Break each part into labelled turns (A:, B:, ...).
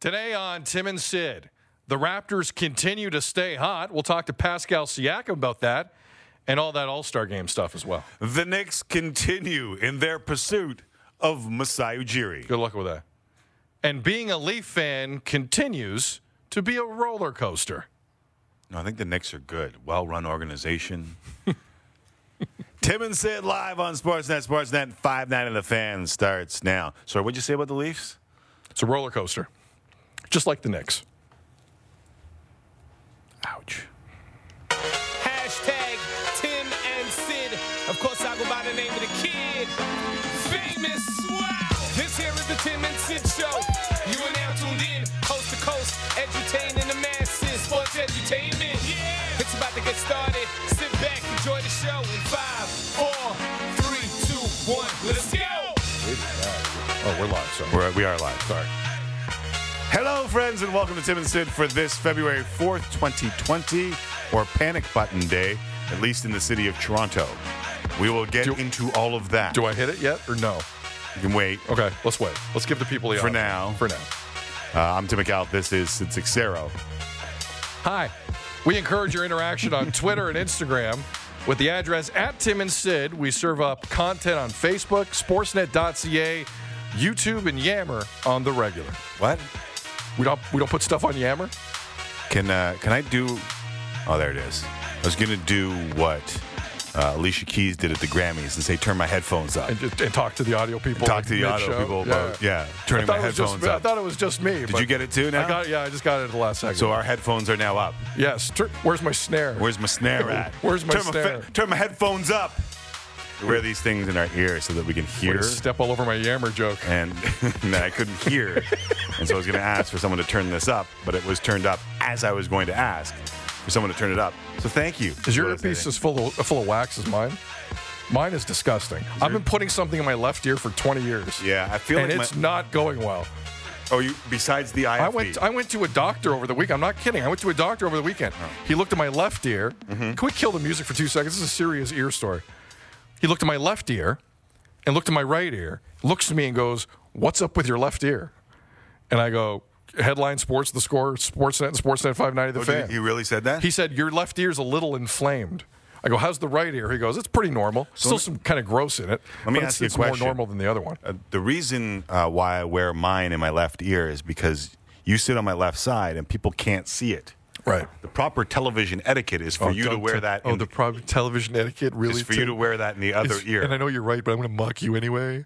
A: Today on Tim and Sid, the Raptors continue to stay hot. We'll talk to Pascal Siakam about that and all that All-Star Game stuff as well.
B: The Knicks continue in their pursuit of Masai Ujiri.
A: Good luck with that. And being a Leaf fan continues to be a roller coaster.
B: No, I think the Knicks are good. Well-run organization. Tim and Sid live on Sportsnet. Sportsnet 5-9 of the Fan starts now. Sorry, what'd you say about the Leafs?
A: It's a roller coaster, just like the Knicks.
B: Ouch.
C: Hashtag Tim and Sid. Of course, I go by the name of the kid. Famous. Wow. This here is the Tim and Sid show. You are now tuned in, coast to coast, edutaining the masses. Sports edutainment. Yeah. It's about to get started. Sit back, enjoy the show in 5, 4, 3, 2, 1. Let's go.
A: Oh, we're live, sorry.
B: We are live. Sorry. Hello, friends, and welcome to Tim and Sid for this February 4th, 2020, or Panic Button Day, at least in the city of Toronto. We will get into all of that.
A: Do I hit it yet or no?
B: You can wait.
A: Okay, let's wait. Let's give the people the option. For now.
B: I'm Tim McCall. This is Sid Sixero.
A: Hi. We encourage your interaction on Twitter and Instagram with the address @Tim&Sid. We serve up content on Facebook, Sportsnet.ca, YouTube, and Yammer on the regular.
B: What?
A: We don't put stuff on Yammer?
B: Can I do... Oh, there it is. I was going to do what Alicia Keys did at the Grammys and say, turn my headphones up.
A: And talk to the audio people.
B: Talk to the audio
A: mid-show.
B: people about, turning my headphones up.
A: I thought it was just me.
B: Did you get it too now?
A: I just got it at the last second.
B: So our headphones are now up.
A: Yes. Where's my snare?
B: Where's my snare at?
A: Where's my snare?
B: Turn my headphones up. We wear these things in our ears so that we can hear.
A: Step all over my Yammer joke.
B: And I couldn't hear. And so I was going to ask for someone to turn this up, but it was turned up as I was going to ask for someone to turn it up. So thank you.
A: Is your earpiece as full of wax as mine? Mine is disgusting. I've been putting something in my left ear for 20 years.
B: Yeah, I feel
A: and
B: like
A: it's not going well.
B: Oh, you besides the IFB?
A: I went to a doctor over the weekend. I'm not kidding. I went to a doctor over the weekend. Oh. He looked at my left ear. Mm-hmm. Can we kill the music for 2 seconds? This is a serious ear story. He looked at my left ear and looked at my right ear, looks at me and goes, "What's up with your left ear?" And I go, "Headline Sports, The Score, Sportsnet, and Sportsnet 590 The Fan."
B: He really said that?
A: He said, "Your left ear's a little inflamed." I go, "How's the right ear?" He goes, "It's pretty normal. Still some kind of gross in it.
B: Let me ask you a question.
A: It's more normal than the other one."
B: The reason why I wear mine in my left ear is because you sit on my left side and people can't see it.
A: Right.
B: The proper television etiquette is for you to wear that.
A: The proper television etiquette really
B: is for you to wear that in the other ear.
A: And I know you're right, but I'm going to mock you anyway.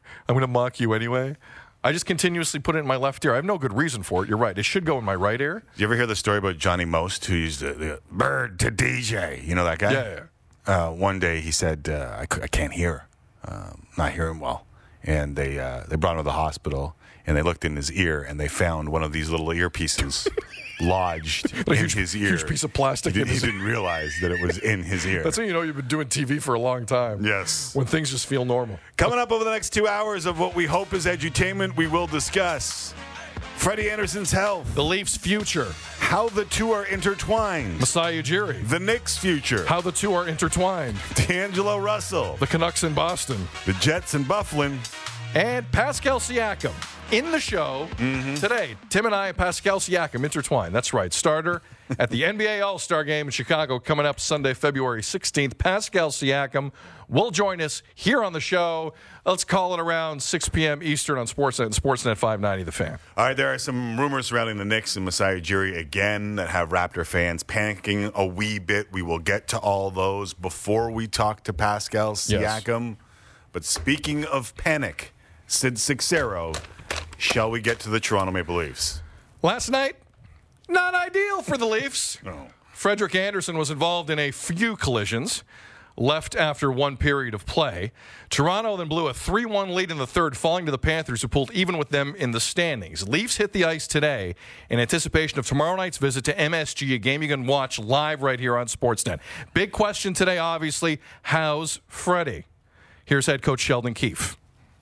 A: I just continuously put it in my left ear. I have no good reason for it. You're right. It should go in my right ear.
B: Did you ever hear the story about Johnny Most, who used the bird to DJ? You know that guy?
A: Yeah.
B: One day he said, I can't hear. Not hearing well. And they brought him to the hospital, and they looked in his ear, and they found one of these little earpieces lodged in his ear.
A: Huge piece of plastic.
B: He didn't realize that it was in his ear.
A: That's when you know you've been doing TV for a long time.
B: Yes.
A: When things just feel normal.
B: Coming up over the next 2 hours of what we hope is edutainment, we will discuss Freddie Anderson's health,
A: the Leafs' future,
B: how the two are intertwined,
A: Masai Ujiri,
B: the Knicks' future,
A: how the two are intertwined,
B: D'Angelo Russell,
A: the Canucks in Boston,
B: the Jets in Buffalo,
A: and Pascal Siakam. In the show today, Tim and I and Pascal Siakam intertwined. That's right. Starter at the NBA All-Star Game in Chicago coming up Sunday, February 16th. Pascal Siakam will join us here on the show. Let's call it around 6 p.m. Eastern on Sportsnet and Sportsnet 590 The Fan.
B: All right, there are some rumors surrounding the Knicks and Masai Ujiri again that have Raptor fans panicking a wee bit. We will get to all those before we talk to Pascal Siakam. Yes. But speaking of panic, Sid Sixero, shall we get to the Toronto Maple Leafs?
A: Last night, not ideal for the Leafs.
B: No.
A: Frederik Andersen was involved in a few collisions, left after one period of play. Toronto then blew a 3-1 lead in the third, falling to the Panthers, who pulled even with them in the standings. Leafs hit the ice today in anticipation of tomorrow night's visit to MSG, a game you can watch live right here on Sportsnet. Big question today, obviously, how's Freddie? Here's head coach Sheldon Keefe.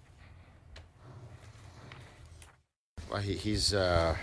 D: Well, he's at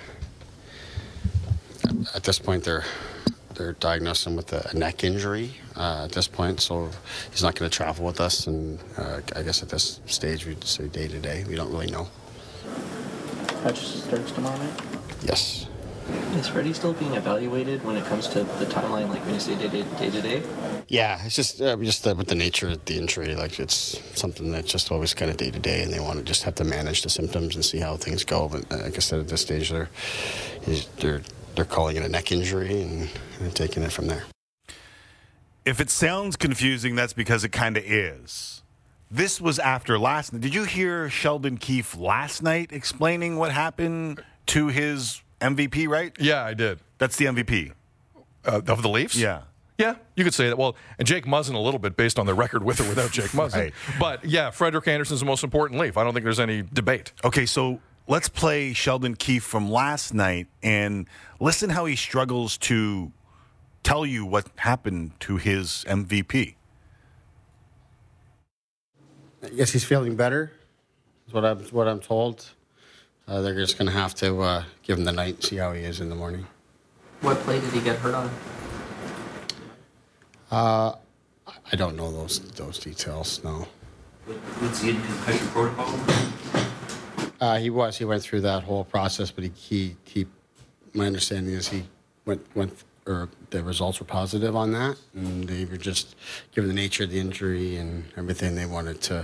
D: this point they're diagnosing him with a neck injury at this point, so he's not going to travel with us. And I guess at this stage we'd say day to day. We don't really know.
E: Hutch starts tomorrow night.
D: Yes.
E: Is Freddie still being evaluated when it comes to the timeline, like when you say day to day?
D: Yeah, it's just with the nature of the injury, like it's something that's just always kind of day to day, and they want to just have to manage the symptoms and see how things go. But like I said, at this stage, they're calling it a neck injury and taking it from there.
B: If it sounds confusing, that's because it kind of is. This was after last night. Did you hear Sheldon Keefe last night explaining what happened to his MVP, right?
A: Yeah, I did.
B: That's the MVP.
A: Of the Leafs?
B: Yeah.
A: Yeah, you could say that. Well, and Jake Muzzin a little bit based on their record with or without Jake Muzzin.
B: Right.
A: But, yeah, Frederik Andersen's the most important Leaf. I don't think there's any debate.
B: Okay, so let's play Sheldon Keefe from last night and listen how he struggles to tell you what happened to his MVP.
D: I guess he's feeling better, is what I'm told. They're just going to have to give him the night and see how he is in the morning.
E: What play did he get hurt on?
D: I don't know those details, no.
F: Was he in concussion protocol?
D: He was. He went through that whole process, but he my understanding is he went or the results were positive on that, and they were just, given the nature of the injury and everything, they wanted to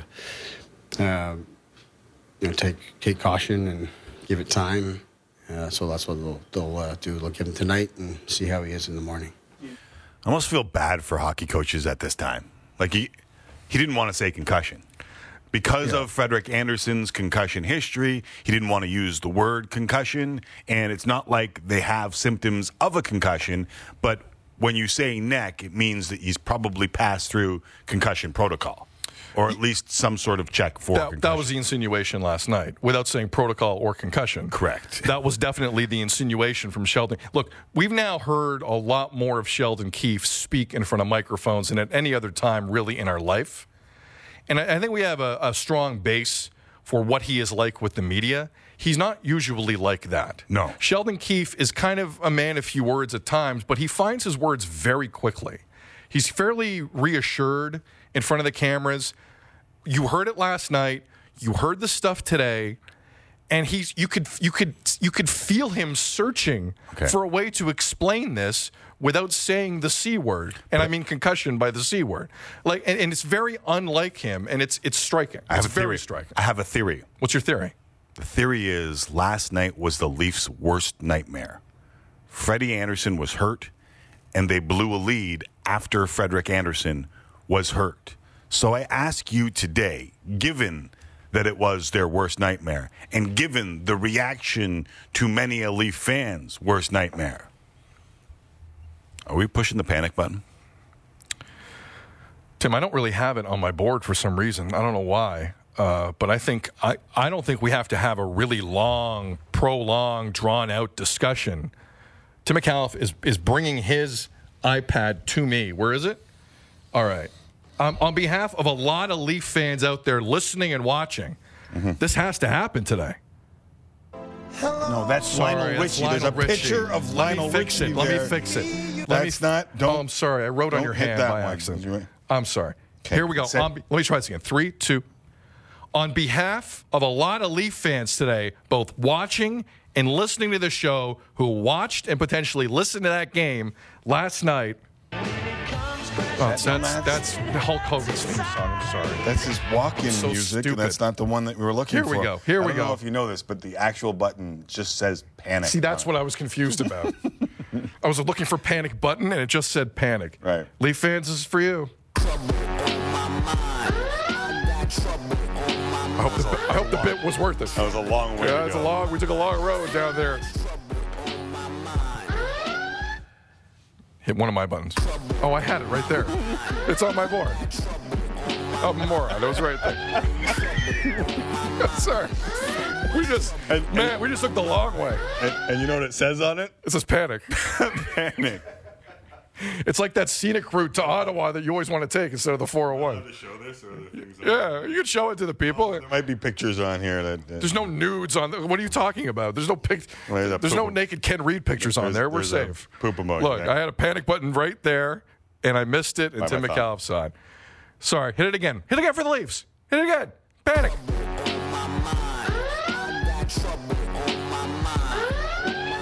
D: take caution and give it time. So that's what they'll do. They'll give him tonight and see how he is in the morning.
B: I almost feel bad for hockey coaches at this time. Like he didn't want to say concussion. Because of Frederik Andersen's concussion history, he didn't want to use the word concussion, and it's not like they have symptoms of a concussion, but when you say neck, it means that he's probably passed through concussion protocol, or at least some sort of check for concussion.
A: That was the insinuation last night, without saying protocol or concussion.
B: Correct.
A: That was definitely the insinuation from Sheldon. Look, we've now heard a lot more of Sheldon Keefe speak in front of microphones than at any other time really in our life. And I think we have a strong base for what he is like with the media. He's not usually like that.
B: No.
A: Sheldon Keefe is kind of a man of few words at times, but he finds his words very quickly. He's fairly reassured in front of the cameras. You heard it last night. You heard the stuff today. And you could feel him searching for a way to explain this without saying the C word. And I mean concussion by the C word. Like, and it's very unlike him, and it's striking. It's very striking.
B: I have a theory.
A: What's your theory?
B: The theory is last night was the Leafs' worst nightmare. Freddie Andersen was hurt, and they blew a lead after Frederik Andersen was hurt. So I ask you today, given that it was their worst nightmare, and given the reaction to many a Leaf fans' worst nightmare, are we pushing the panic button?
A: Tim, I don't really have it on my board for some reason. I don't know why. But I don't think we have to have a really long, prolonged, drawn-out discussion. Tim McAuliffe is bringing his iPad to me. Where is it? All right. On behalf of a lot of Leaf fans out there listening and watching, this has to happen today.
B: No, that's Lionel Richie. There's a picture of Lionel Richie there.
A: Let me fix it. I'm sorry. I wrote on your hand by accident. I'm sorry.
B: Okay.
A: Here we go. Let me try this again. 3, 2. On behalf of a lot of Leaf fans today, both watching and listening to the show, who watched and potentially listened to that game last night. That's Hulk Hogan's theme song. I'm sorry.
B: That's his walk-in
A: so
B: music,
A: stupid.
B: and that's not the one that we were looking for.
A: Here we go.
B: I don't know if you know this, but the actual button just says panic.
A: See, that's what I was confused about. I was looking for panic button, and it just said panic.
B: Right.
A: Leaf fans, this is for you. I hope the bit was worth it.
B: That was a long way to go.
A: We took a long road down there. Hit one of my buttons. Oh, I had it right there. It's on my board. I'm a moron. It was right there. Sorry. We just took the long way.
B: And you know what it says on it?
A: It says panic.
B: Panic.
A: It's like that scenic route to Ottawa that you always want to take instead of the 401.
B: To show this or the things
A: Yeah, you can show it to the people.
B: There might be pictures on here that.
A: There's no nudes on. What are you talking about? There's no
B: Well,
A: There's no naked Ken Reed pictures on there. We're safe.
B: Poop emoji.
A: Look, I had a panic button right there, and I missed it. And Tim McAuliffe saw it. Sorry. Hit it again. Hit it again for the Leafs. Hit it again. Panic.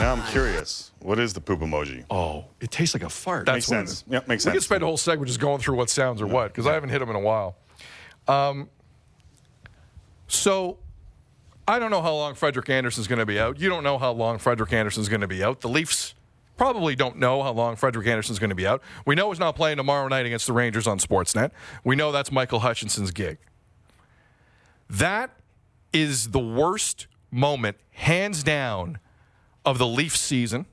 B: Now I'm curious. What is the poop emoji?
A: Oh, it tastes like a fart.
B: Makes sense. Yep, makes sense.
A: We could spend a whole segment just going through what sounds are what, because I haven't hit them in a while. So I don't know how long Frederik Andersen's going to be out. You don't know how long Frederik Andersen's going to be out. The Leafs probably don't know how long Frederik Andersen's going to be out. We know he's not playing tomorrow night against the Rangers on Sportsnet. We know that's Michael Hutchinson's gig. That is the worst moment, hands down, of the Leafs season.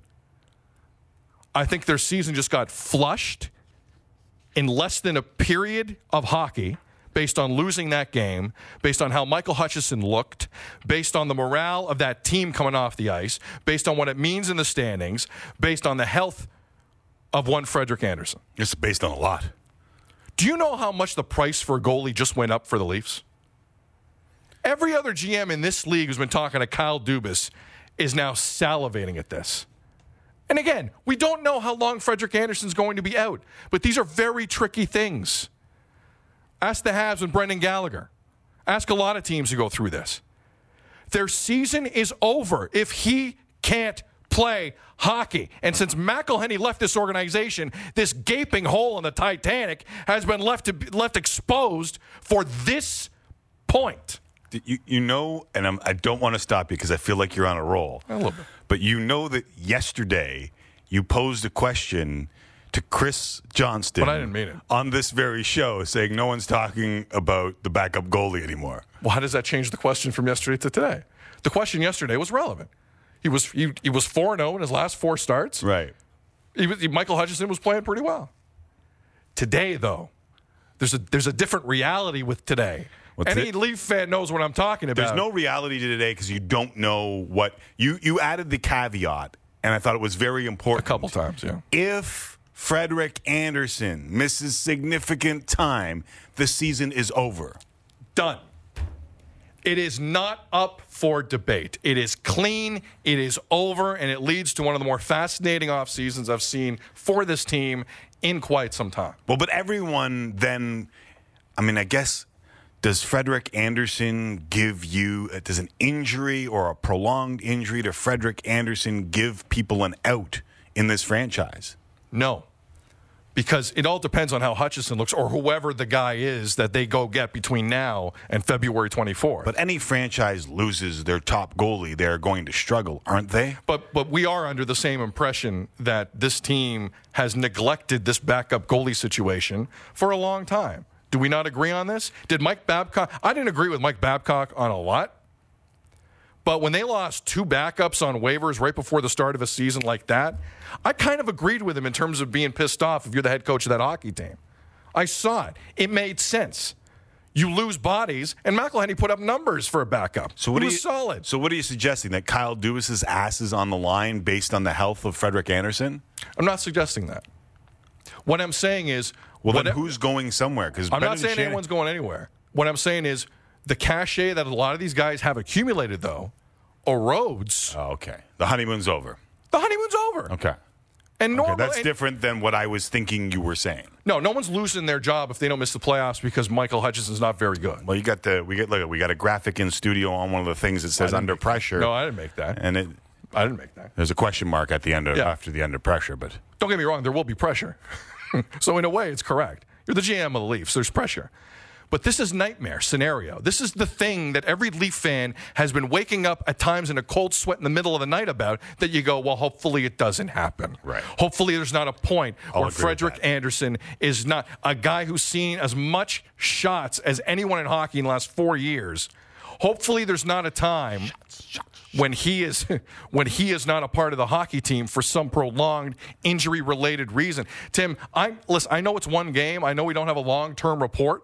A: I think their season just got flushed in less than a period of hockey based on losing that game, based on how Michael Hutchinson looked, based on the morale of that team coming off the ice, based on what it means in the standings, based on the health of one Frederik Andersen.
B: It's based on a lot.
A: Do you know how much the price for a goalie just went up for the Leafs? Every other GM in this league who's been talking to Kyle Dubas is now salivating at this. And again, we don't know how long Frederik Andersen's going to be out, but these are very tricky things. Ask the Habs and Brendan Gallagher. Ask a lot of teams who go through this. Their season is over if he can't play hockey. And since McElhinney left this organization, this gaping hole in the Titanic has been left exposed for this point.
B: You know, and I don't want to stop you because I feel like you're on a roll.
A: A little bit.
B: But you know that yesterday you posed a question to Chris Johnston.
A: But I didn't mean it.
B: On this very show, saying no one's talking about the backup goalie anymore.
A: Well, how does that change the question from yesterday to today? The question yesterday was relevant. He was 4-0 in his last 4 starts.
B: Right.
A: Michael Hutchinson was playing pretty well. Today, though, there's a different reality with today. Any Leaf fan knows what I'm talking about.
B: There's no reality to today because you don't know what you added the caveat, and I thought it was very important.
A: A couple times, yeah.
B: If Frederik Andersen misses significant time, the season is over.
A: Done. It is not up for debate. It is clean, it is over, and it leads to one of the more fascinating off seasons I've seen for this team in quite some time.
B: Well, but everyone then, I mean, I guess, does Frederik Andersen give you, does an injury or a prolonged injury to Frederik Andersen give people an out in this franchise?
A: No. Because it all depends on how Hutchinson looks or whoever the guy is that they go get between now and February 24th.
B: But any franchise loses their top goalie, they're going to struggle, aren't they?
A: But we are under the same impression that this team has neglected this backup goalie situation for a long time. Do we not agree on this? Did Mike Babcock? I didn't agree with Mike Babcock on a lot. But when they lost 2 backups on waivers right before the start of a season like that, I kind of agreed with him in terms of being pissed off if you're the head coach of that hockey team. I saw it. It made sense. You lose bodies, and McElhinney put up numbers for a backup. So what was solid.
B: So what are you suggesting, that Kyle Dubas' ass is on the line based on the health of Frederik Andersen?
A: I'm not suggesting that. What I'm saying is...
B: Well, then who's going somewhere? Because
A: I'm not saying anyone's going anywhere. What I'm saying is the cachet that a lot of these guys have accumulated, though, erodes.
B: Oh, okay. The honeymoon's over.
A: The honeymoon's over.
B: Okay.
A: And normally,
B: that's different than what I was thinking you were saying.
A: No one's losing their job if they don't miss the playoffs because Michael Hutchinson's not very good.
B: Well, we got a graphic in studio on one of the things that says under pressure.
A: No, I didn't make that.
B: And
A: I didn't make that.
B: There's a question mark at the end after the under pressure, but
A: don't get me wrong, there will be pressure. So in a way, it's correct. You're the GM of the Leafs. There's pressure. But this is nightmare scenario. This is the thing that every Leaf fan has been waking up at times in a cold sweat in the middle of the night about, that you go, well, hopefully it doesn't happen.
B: Right.
A: Hopefully there's not a point where Frederik Andersen is not a guy who's seen as much shots as anyone in hockey in the last 4 years. Hopefully there's not a time when he is not a part of the hockey team for some prolonged injury-related reason. Tim, I know it's one game. I know we don't have a long-term report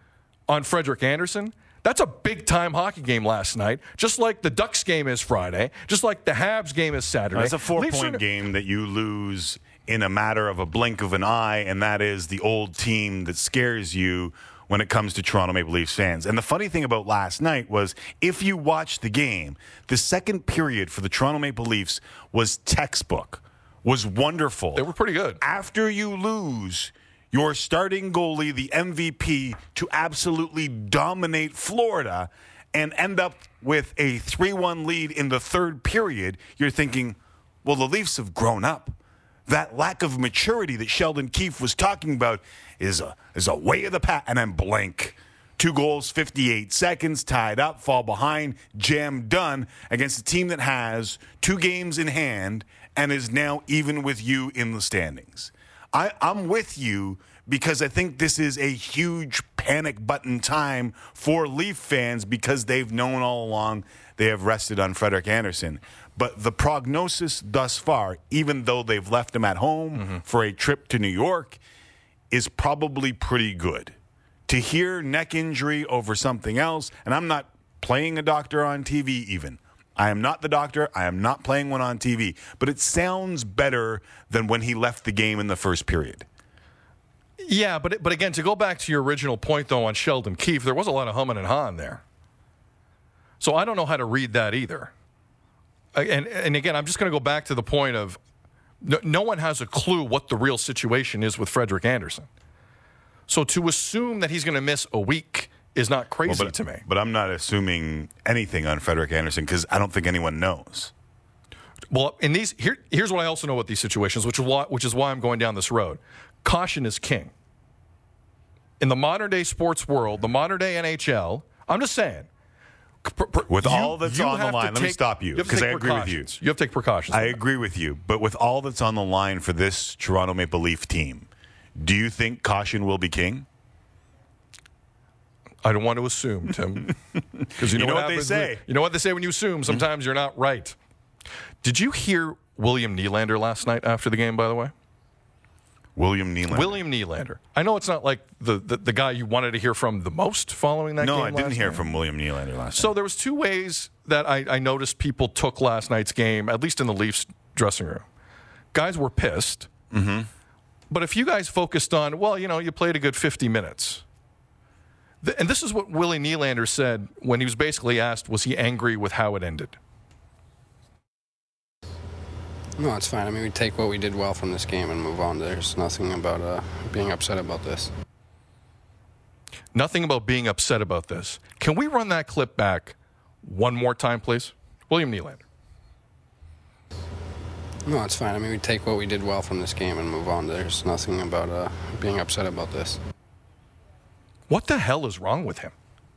A: on Frederik Andersen. That's a big-time hockey game last night, just like the Ducks game is Friday, just like the Habs game is Saturday.
B: That's a 4-point game that you lose in a matter of a blink of an eye, and that is the old team that scares you when it comes to Toronto Maple Leafs fans. And the funny thing about last night was, if you watched the game, the second period for the Toronto Maple Leafs was textbook, was wonderful.
A: They were pretty good.
B: After you lose your starting goalie, the MVP, to absolutely dominate Florida and end up with a 3-1 lead in the third period, you're thinking, Well, the Leafs have grown up. That lack of maturity that Sheldon Keefe was talking about is a way of the past. And then blank. 2 goals, 58 seconds, tied up, fall behind, jam done against a team that has 2 games in hand and is now even with you in the standings. I'm with you because I think this is a huge panic button time for Leaf fans because they've known all along they have rested on Frederik Andersen. But the prognosis thus far, even though they've left him at home for a trip to New York, is probably pretty good. To hear neck injury over something else, and I'm not playing a doctor on TV even. I am not the doctor. I am not playing one on TV. But it sounds better than when he left the game in the first period.
A: Yeah, but again, to go back to your original point, though, on Sheldon Keefe, there was a lot of humming and hawing there. So I don't know how to read that either. And again, I'm just going to go back to the point of no one has a clue what the real situation is with Frederik Andersen. So to assume that he's going to miss a week is not crazy to me.
B: But I'm not assuming anything on Frederik Andersen because I don't think anyone knows.
A: Well, in these here's what I also know about these situations, which is why I'm going down this road. Caution is king. In the modern day sports world, the modern day NHL, I'm just saying.
B: With all that's on the line, let me stop you because I agree with you.
A: You have to take precautions.
B: I agree with you. But with all that's on the line for this Toronto Maple Leaf team, do you think caution will be king?
A: I don't want to assume, Tim. Because you know what they say. You know what they say when you assume. Sometimes you're not right. Did you hear William Nylander last night after the game, by the way?
B: William
A: Nylander. I know it's not like the guy you wanted to hear from the most following that game.
B: No, I didn't hear from William Nylander last night.
A: So there was 2 ways that I noticed people took last night's game, at least in the Leafs dressing room. Guys were pissed. Mm-hmm. But if you guys focused on, well, you played a good 50 minutes. And this is what Willie Nylander said when he was basically asked, was he angry with how it ended?
D: No, it's fine. I mean, we take what we did well from this game and move on. There's nothing about being upset about this.
A: Nothing about being upset about this. Can we run that clip back one more time, please? William Nylander.
D: No, it's fine. I mean, we take what we did well from this game and move on. There's nothing about being upset about this.
A: What the hell is wrong with him?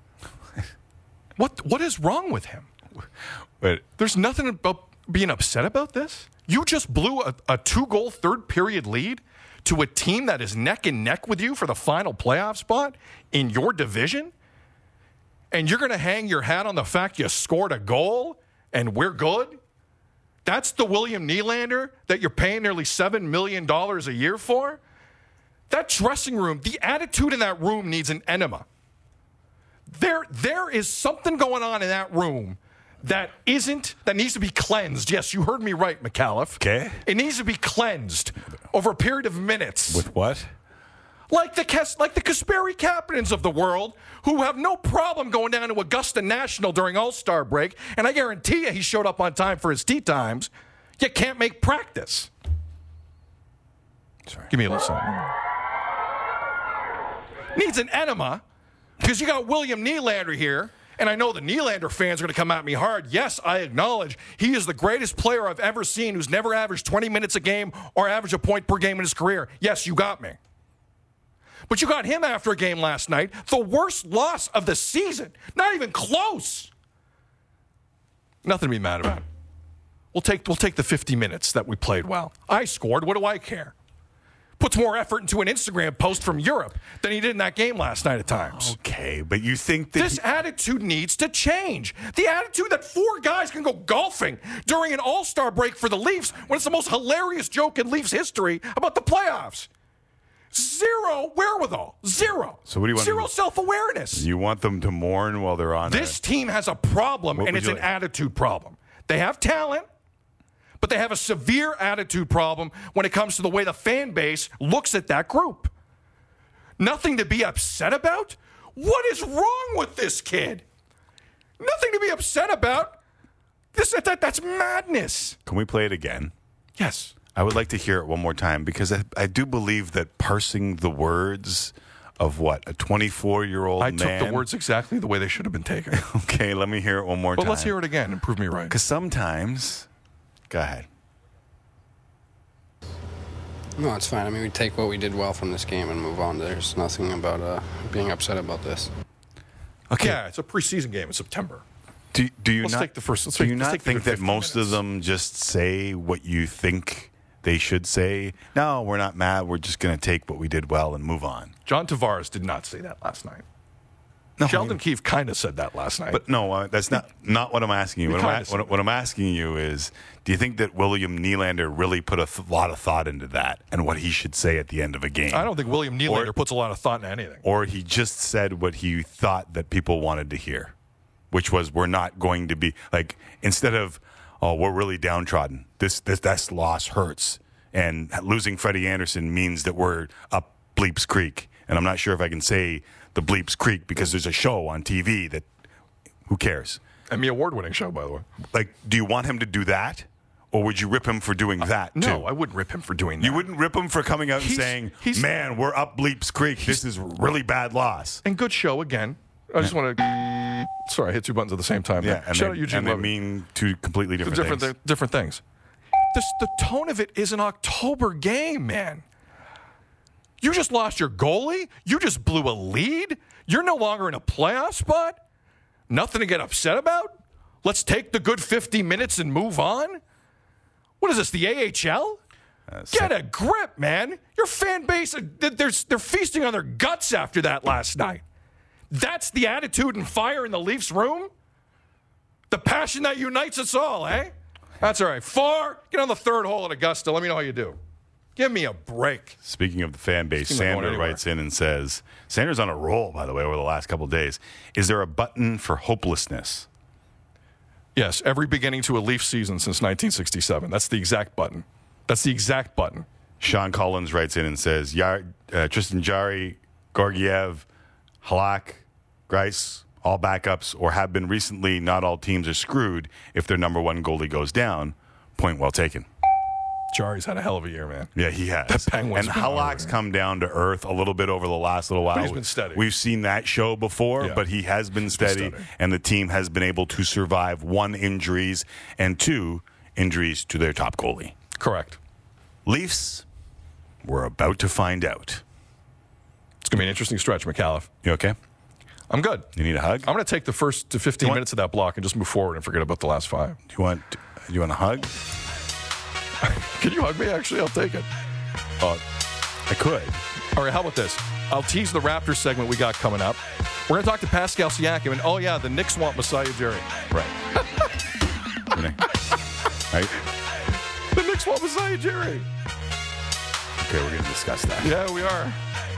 A: What is wrong with him?
B: But
A: there's nothing about being upset about this? You just blew a 2-goal third-period lead to a team that is neck and neck with you for the final playoff spot in your division? And you're going to hang your hat on the fact you scored a goal and we're good? That's the William Nylander that you're paying nearly $7 million a year for? That dressing room, the attitude in that room needs an enema. There is something going on in that room that needs to be cleansed. Yes, you heard me right, McAuliffe.
B: Okay.
A: It needs to be cleansed over a period of minutes.
B: With what?
A: Like the Kasperi Kappanens of the world, who have no problem going down to Augusta National during All-Star break, and I guarantee you he showed up on time for his tee times, you can't make practice.
B: Sorry.
A: Give me a little something. Needs an enema, because you got William Nylander here, and I know the Nylander fans are going to come at me hard. Yes, I acknowledge he is the greatest player I've ever seen who's never averaged 20 minutes a game or averaged a point per game in his career. Yes, you got me. But you got him after a game last night, the worst loss of the season. Not even close. Nothing to be mad about. We'll take the 50 minutes that we played well. I scored. What do I care? Puts more effort into an Instagram post from Europe than he did in that game last night at times.
B: Okay, but you think that
A: this attitude needs to change. The attitude that 4 guys can go golfing during an All-Star break for the Leafs when it's the most hilarious joke in Leafs history about the playoffs. 0 wherewithal. 0.
B: So what do you want?
A: 0 self-awareness.
B: You want them to mourn while they're on
A: this team has a problem, and it's an attitude problem. They have talent, but they have a severe attitude problem when it comes to the way the fan base looks at that group. Nothing to be upset about? What is wrong with this kid? Nothing to be upset about. That's madness.
B: Can we play it again?
A: Yes.
B: I would like to hear it one more time because I do believe that parsing the words of what, a 24-year-old man?
A: I took the words exactly the way they should have been taken.
B: Okay, let me hear it one more time.
A: But let's hear it again and prove me right.
B: Because sometimes, go ahead.
G: No, it's fine. I mean, we take what we did well from this game and move on. There's nothing about being upset about this.
A: Okay. Yeah, it's a preseason game in September.
B: Do you
A: let's
B: not
A: take the first?
B: Do you not think that
A: 15
B: most
A: minutes.
B: of them just say what you think they should say? No, we're not mad. We're just going to take what we did well and move on.
A: John Tavares did not say that last night.
B: No,
A: Sheldon Keefe kind of said that last night.
B: But no, that's not what I'm asking you. What I'm asking you is, do you think that William Nylander really put a lot of thought into that and what he should say at the end of a game?
A: I don't think William Nylander puts a lot of thought into anything.
B: Or he just said what he thought that people wanted to hear, which was, we're not going to be, like, instead of, oh, we're really downtrodden. This loss hurts. And losing Freddie Anderson means that we're up Bleeps Creek. And I'm not sure if I can say the Bleeps Creek because there's a show on TV that, who cares?
A: Emmy award-winning show, by the way.
B: Like, do you want him to do that? Or would you rip him for doing that, too?
A: No, I wouldn't rip him for doing that.
B: You wouldn't rip him for coming out and saying, man, we're up Bleeps Creek. This is a really bad loss.
A: And good show again. I just want to... Sorry, I hit two buttons at the same time.
B: Yeah, and
A: shout out Eugene
B: they
A: Levy.
B: mean two completely different things.
A: Different things. The tone of it is an October game, man. You just lost your goalie. You just blew a lead. You're no longer in a playoff spot. Nothing to get upset about. Let's take the good 50 minutes and move on. What is this, the AHL? Get a grip, man. Your fan base, they're feasting on their guts after that last night. That's the attitude and fire in the Leafs room? The passion that unites us all, eh? That's all right. 4, get on the third hole at Augusta. Let me know how you do. Give me a break.
B: Speaking of the fan base, Sander writes in and says, Sander's on a roll, by the way, over the last couple of days. Is there a button for hopelessness?
A: Yes, every beginning to a Leaf season since 1967. That's the exact button. That's the exact button.
B: Sean Collins writes in and says, Tristan Jarry, Gorgiev, Halak, Greiss, all backups or have been recently. Not all teams are screwed if their number one goalie goes down. Point well taken.
A: Jarry's had a hell of a year, man.
B: Yeah, he has.
A: The Penguins.
B: And Halak's come down to earth a little bit over the last little while.
A: But he's been steady.
B: We've seen that show before,
A: Yeah.
B: but he has been steady, and the team has been able to survive 1, injuries, and 2, injuries to their top goalie.
A: Correct.
B: Leafs, we're about to find out.
A: It's going to be an interesting stretch, McAuliffe.
B: You okay?
A: I'm good.
B: You need a hug?
A: I'm going to take the first 15 minutes of that block and just move forward and forget about the last 5.
B: Do you want a hug?
A: Can you hug me? Actually, I'll take it.
B: I could.
A: All right, how about this? I'll tease the Raptors segment we got coming up. We're going to talk to Pascal Siakam, and oh, yeah, the Knicks want Masai Ujiri.
B: Right. Right?
A: The Knicks want Masai Ujiri.
B: Okay, we're going to discuss that.
A: Yeah, we are.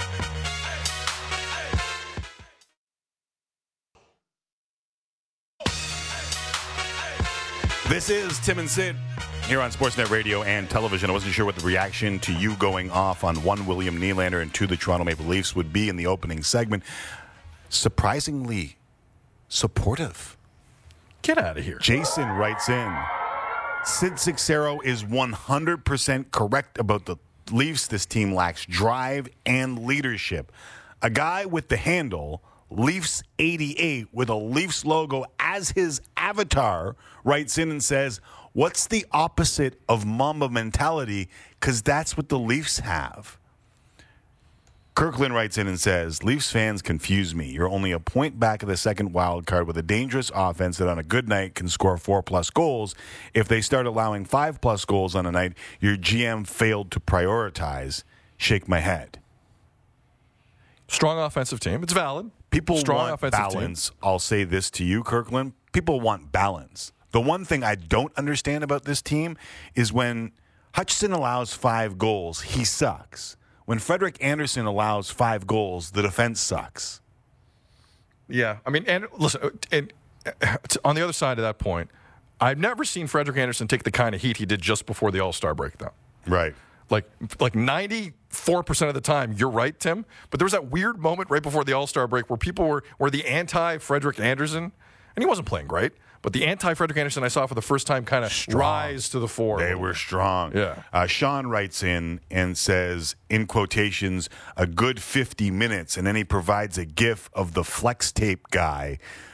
B: This is Tim and Sid here on Sportsnet Radio and television. I wasn't sure what the reaction to you going off on 1, William Nylander, and 2, the Toronto Maple Leafs would be in the opening segment. Surprisingly supportive.
A: Get out of here.
B: Jason writes in, Sid Sixero is 100% correct about the Leafs. This team lacks drive and leadership. A guy with the handle Leafs 88 with a Leafs logo as his avatar writes in and says, what's the opposite of Mamba mentality? Because that's what the Leafs have. Kirkland writes in and says, Leafs fans confuse me. You're only a point back of the second wild card with a dangerous offense that on a good night can score 4+ goals. If they start allowing 5+ goals on a night, your GM failed to prioritize. Shake my head.
A: Strong offensive team. It's valid.
B: People
A: Strong
B: want balance. I'll say this to you, Kirkland. People want balance. The one thing I don't understand about this team is when Hutchinson allows 5 goals, he sucks. When Frederik Andersen allows 5 goals, the defense sucks.
A: Yeah. I mean, and listen, and on the other side of that point, I've never seen Frederik Andersen take the kind of heat he did just before the All-Star break, though.
B: Right.
A: Like 94% of the time, you're right, Tim. But there was that weird moment right before the All-Star break where people were the anti-Frederik Andersen, and he wasn't playing great. But the anti-Frederik Andersen I saw for the first time kind of rise to the fore.
B: They were strong.
A: Yeah.
B: Sean writes in and says, in quotations, a good 50 minutes, and then he provides a gif of the flex tape guy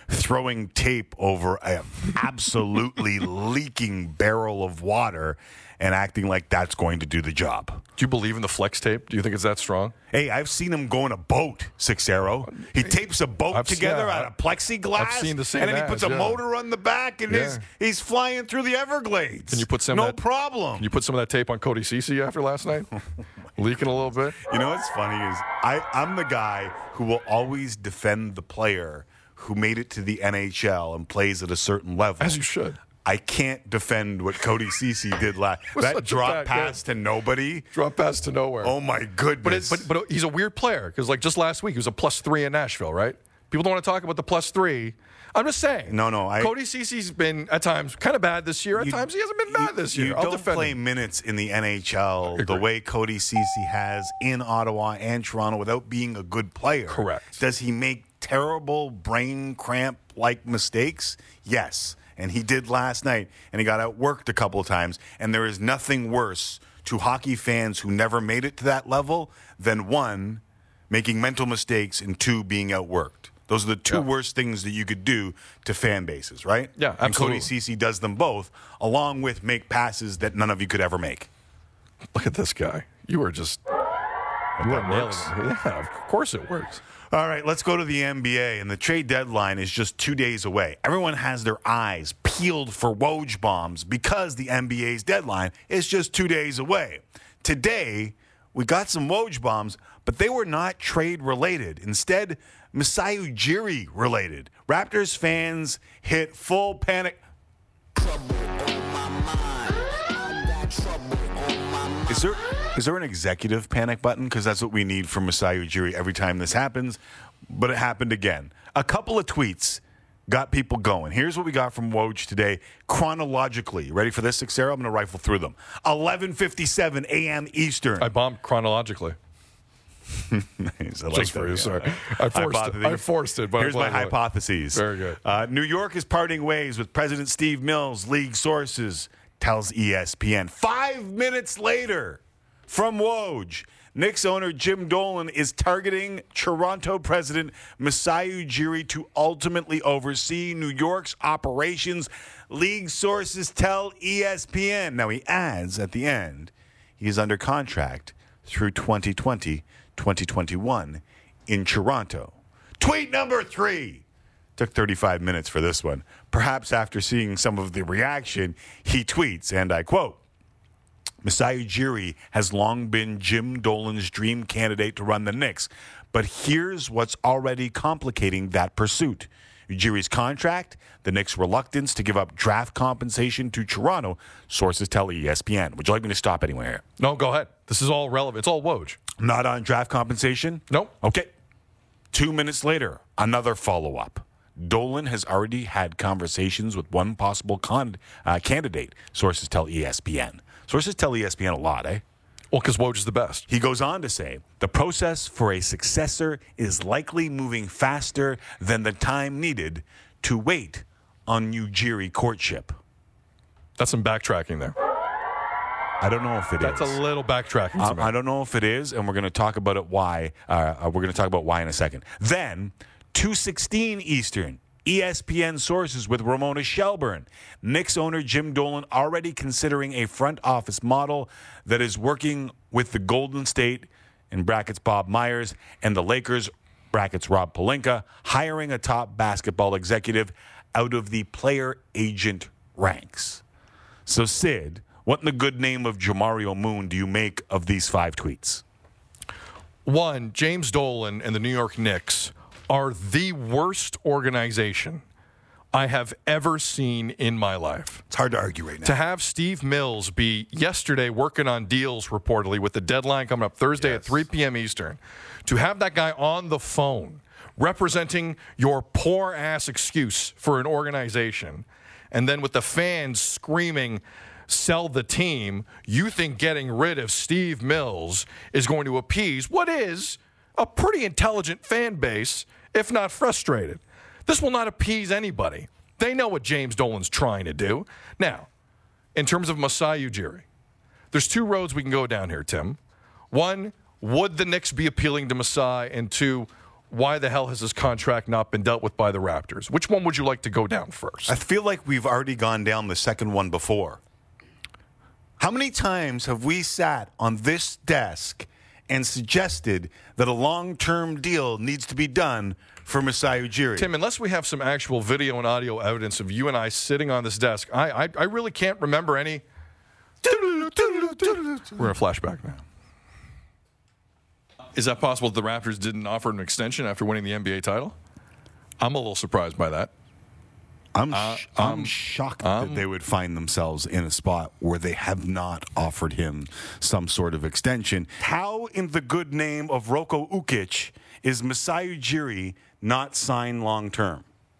B: throwing tape over an absolutely leaking barrel of water and acting like that's going to do the job.
A: Do you believe in the flex tape? Do you think it's that strong?
B: Hey, I've seen him go on a boat, Sixero. He tapes a boat together out of plexiglass.
A: I've seen the same
B: and then he
A: ads,
B: puts a motor on the back, and he's flying through the Everglades.
A: Can you put some
B: no
A: of that,
B: problem.
A: Can you put some of that tape on Cody Ceci after last night? Leaking a little bit?
B: You know what's funny is I'm the guy who will always defend the player who made it to the NHL and plays at a certain level.
A: As you should.
B: I can't defend what Cody Ceci did last. That drop pass to nobody.
A: Drop pass to nowhere.
B: Oh, my goodness.
A: But he's a weird player because, like, just last week, he was a +3 in Nashville, right? People don't want to talk about the +3. I'm just saying.
B: No.
A: Cody Ceci's been, at times, kind of bad this year. At times, he hasn't been bad this year.
B: You
A: I'll
B: don't play minutes in the NHL the way Cody Ceci has in Ottawa and Toronto without being a good player.
A: Correct.
B: Does he make terrible brain cramp-like mistakes? Yes. And he did last night, and he got outworked a couple of times. And there is nothing worse to hockey fans who never made it to that level than, one, making mental mistakes, and two, being outworked. Those are the two worst things that you could do to fan bases, right?
A: Yeah, absolutely.
B: And Cody Ceci does them both, along with make passes that none of you could ever make.
A: Look at this guy. You are just... You are nailing it. Yeah, of course it works.
B: All right, let's go to the NBA, and the trade deadline is just 2 days away. Everyone has their eyes peeled for Woj bombs because the NBA's deadline is just 2 days away. Today, we got some Woj bombs, but they were not trade-related. Instead, Masai Ujiri related. Raptors fans hit full panic. Is there an executive panic button? Because that's what we need from Masai Ujiri every time this happens. But it happened again. A couple of tweets got people going. Here's what we got from Woj today chronologically. Ready for this, Sixero? I'm going to rifle through them. 11:57 a.m. Eastern.
A: I bombed chronologically.
B: Nice. I like
A: Just for you, sorry. I forced it. But
B: here's my hypotheses.
A: Very good.
B: New York is parting ways with President Steve Mills, league sources, tells ESPN. 5 minutes later, from Woj, Knicks owner Jim Dolan is targeting Toronto president Masai Ujiri to ultimately oversee New York's operations, league sources tell ESPN. Now, he adds at the end, he is under contract through 2020-2021 in Toronto. Tweet number 3. Took 35 minutes for this one. Perhaps after seeing some of the reaction, he tweets, and I quote, Masai Ujiri has long been Jim Dolan's dream candidate to run the Knicks, but here's what's already complicating that pursuit. Ujiri's contract, the Knicks' reluctance to give up draft compensation to Toronto, sources tell ESPN. Would you like me to stop anywhere here?
A: No, go ahead. This is all relevant. It's all Woj.
B: Not on draft compensation?
A: Nope.
B: Okay. 2 minutes later, another follow-up. Dolan has already had conversations with one possible candidate, sources tell ESPN. Sources tell ESPN a lot, eh?
A: Well, because Woj is the best.
B: He goes on to say, the process for a successor is likely moving faster than the time needed to wait on Ujiri courtship.
A: That's some backtracking there.
B: I don't know if it is.
A: That's a little backtracking to me.
B: I don't know if it is, and we're going to talk about it why. We're going to talk about why in a second. Then, 2:16 Eastern, ESPN sources with Ramona Shelburne. Knicks owner Jim Dolan already considering a front office model that is working with the Golden State, in brackets Bob Myers, and the Lakers, brackets Rob Pelinka, hiring a top basketball executive out of the player agent ranks. So, Sid, what in the good name of Jamario Moon do you make of these 5 tweets?
A: One, James Dolan and the New York Knicks are the worst organization I have ever seen in my life.
B: It's hard to argue right now.
A: To have Steve Mills be yesterday working on deals reportedly with the deadline coming up Thursday at 3 p.m. Eastern, to have that guy on the phone representing your poor-ass excuse for an organization, and then with the fans screaming, sell the team, you think getting rid of Steve Mills is going to appease what is a pretty intelligent fan base, if not frustrated. This will not appease anybody. They know what James Dolan's trying to do. Now, in terms of Masai Ujiri, there's 2 roads we can go down here, Tim. One, would the Knicks be appealing to Masai? And 2, why the hell has his contract not been dealt with by the Raptors? Which one would you like to go down first?
B: I feel like we've already gone down the second one before. How many times have we sat on this desk and suggested that a long-term deal needs to be done for Masai Ujiri?
A: Tim, unless we have some actual video and audio evidence of you and I sitting on this desk, I really can't remember any. We're in a flashback now. Is that possible that the Raptors didn't offer an extension after winning the NBA title? I'm a little surprised by that.
B: I'm shocked that they would find themselves in a spot where they have not offered him some sort of extension. How, in the good name of Roko Ukic, is Masai Ujiri not signed long-term?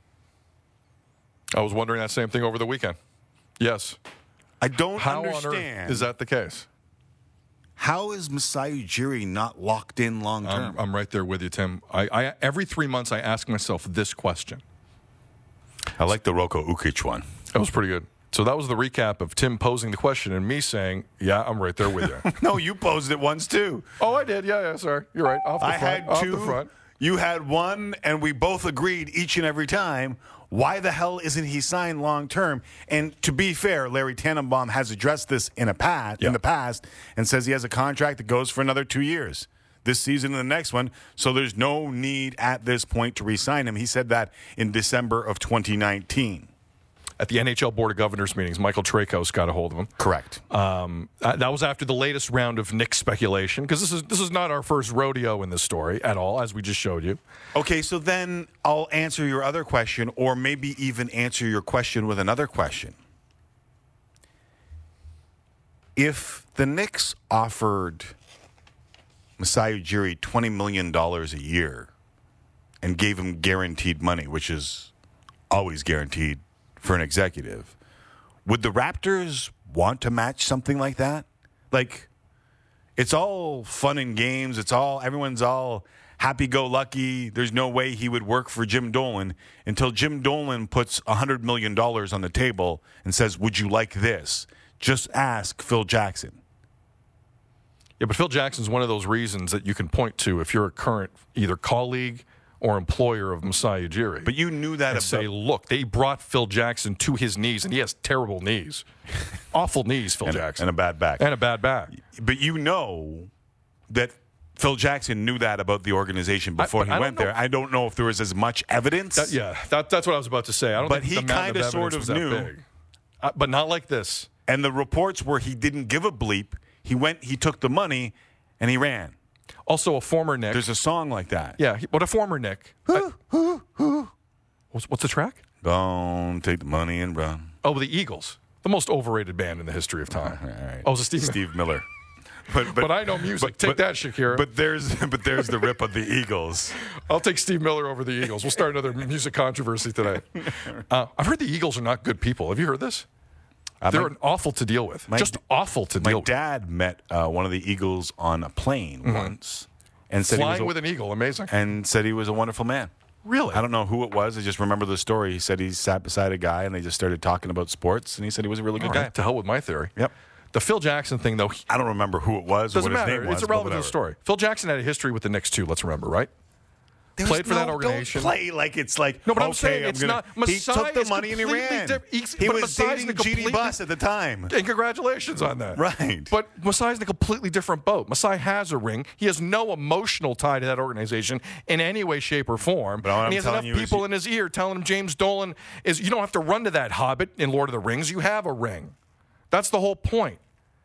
A: I was wondering that same thing over the weekend. Yes.
B: I don't
A: How
B: understand.
A: on earth is that the case?
B: How is Masai Ujiri not locked in long-term?
A: I'm right there with you, Tim. I every 3 months I ask myself this question.
B: I like the Roko Ukic one.
A: That was pretty good. So that was the recap of Tim posing the question and me saying, yeah, I'm right there with you.
B: No, you posed it once too.
A: Oh, I did. Yeah, sorry. You're right. Off the
B: I
A: front.
B: had
A: Off
B: two.
A: the front.
B: You had one, and we both agreed each and every time. Why the hell isn't he signed long-term? And to be fair, Larry Tannenbaum has addressed this in the past and says he has a contract that goes for another 2 years, this season and the next one, so there's no need at this point to re-sign him. He said that in December of 2019.
A: At the NHL Board of Governors meetings, Michael Trakos got a hold of him.
B: Correct.
A: That was after the latest round of Knicks speculation, because this is not our first rodeo in this story at all, as we just showed you.
B: Okay, so then I'll answer your other question, or maybe even answer your question with another question. If the Knicks offered Masai Ujiri $20 million a year and gave him guaranteed money, which is always guaranteed for an executive, would the Raptors want to match something like that? Like, it's all fun and games. Everyone's all happy-go-lucky. There's no way he would work for Jim Dolan until Jim Dolan puts $100 million on the table and says, would you like this? Just ask Phil Jackson.
A: Yeah, but Phil Jackson's one of those reasons that you can point to if you're a current either colleague or employer of Masai Ujiri.
B: But you knew that
A: and say, look, they brought Phil Jackson to his knees, and he has terrible knees. Awful knees, Phil Jackson.
B: And a bad back.
A: And a bad back.
B: But you know that Phil Jackson knew that about the organization before he went there. I don't know if there was as much evidence.
A: That's what I was about to say. I don't
B: but
A: think
B: he kind of sort of knew.
A: But not like this.
B: And the reports were he didn't give a bleep. He took the money, and he ran.
A: Also, a former Knick.
B: There's a song like that.
A: Yeah, but a former Knick. What's the track?
B: Don't take the money and run.
A: Oh, the Eagles. The most overrated band in the history of time.
B: All right.
A: Oh, it's
B: Steve Miller.
A: But I know music. Take that, Shakira.
B: But there's the rip of the Eagles.
A: I'll take Steve Miller over the Eagles. We'll start another music controversy today. I've heard the Eagles are not good people. Have you heard this? They're awful to deal with. Just awful to deal with.
B: My dad met one of the Eagles on a plane once. And said
A: Flying with an eagle. Amazing.
B: And said he was a wonderful man.
A: Really?
B: I don't know who it was. I just remember the story. He said he sat beside a guy and they just started talking about sports. And he said he was a really good guy.
A: To hell with my theory.
B: Yep.
A: The Phil Jackson thing, though.
B: I don't remember who it was or what his name was.
A: It's irrelevant to the story. Phil Jackson had a history with the Knicks, too, let's remember, right? Played for that organization.
B: Don't play like it's like,
A: no, but I'm saying it's not.
B: He took the money and he ran. He was dating Jeannie Buss at the time.
A: And congratulations on that.
B: Right.
A: But Masai's in a completely different boat. Masai has a ring. He has no emotional tie to that organization in any way, shape, or form. And he has enough people in his ear telling him James Dolan is, you don't have to run to that hobbit in Lord of the Rings. You have a ring. That's the whole point.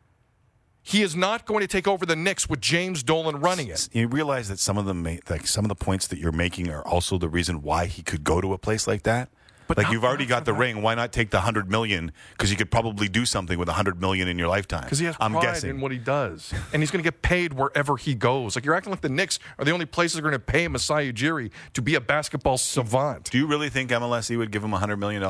A: He is not going to take over the Knicks with James Dolan running it.
B: You realize that some of the points that you're making are also the reason why he could go to a place like that. But like you've already got the ring. Why not take the $100 million? Because you could probably do something with $100 million in your lifetime.
A: Because he has pride in what he does, and he's going to get paid wherever he goes. Like you're acting like the Knicks are the only places that are going to pay Masai Ujiri to be a basketball savant.
B: Do you really think MLSE would give him $100 million?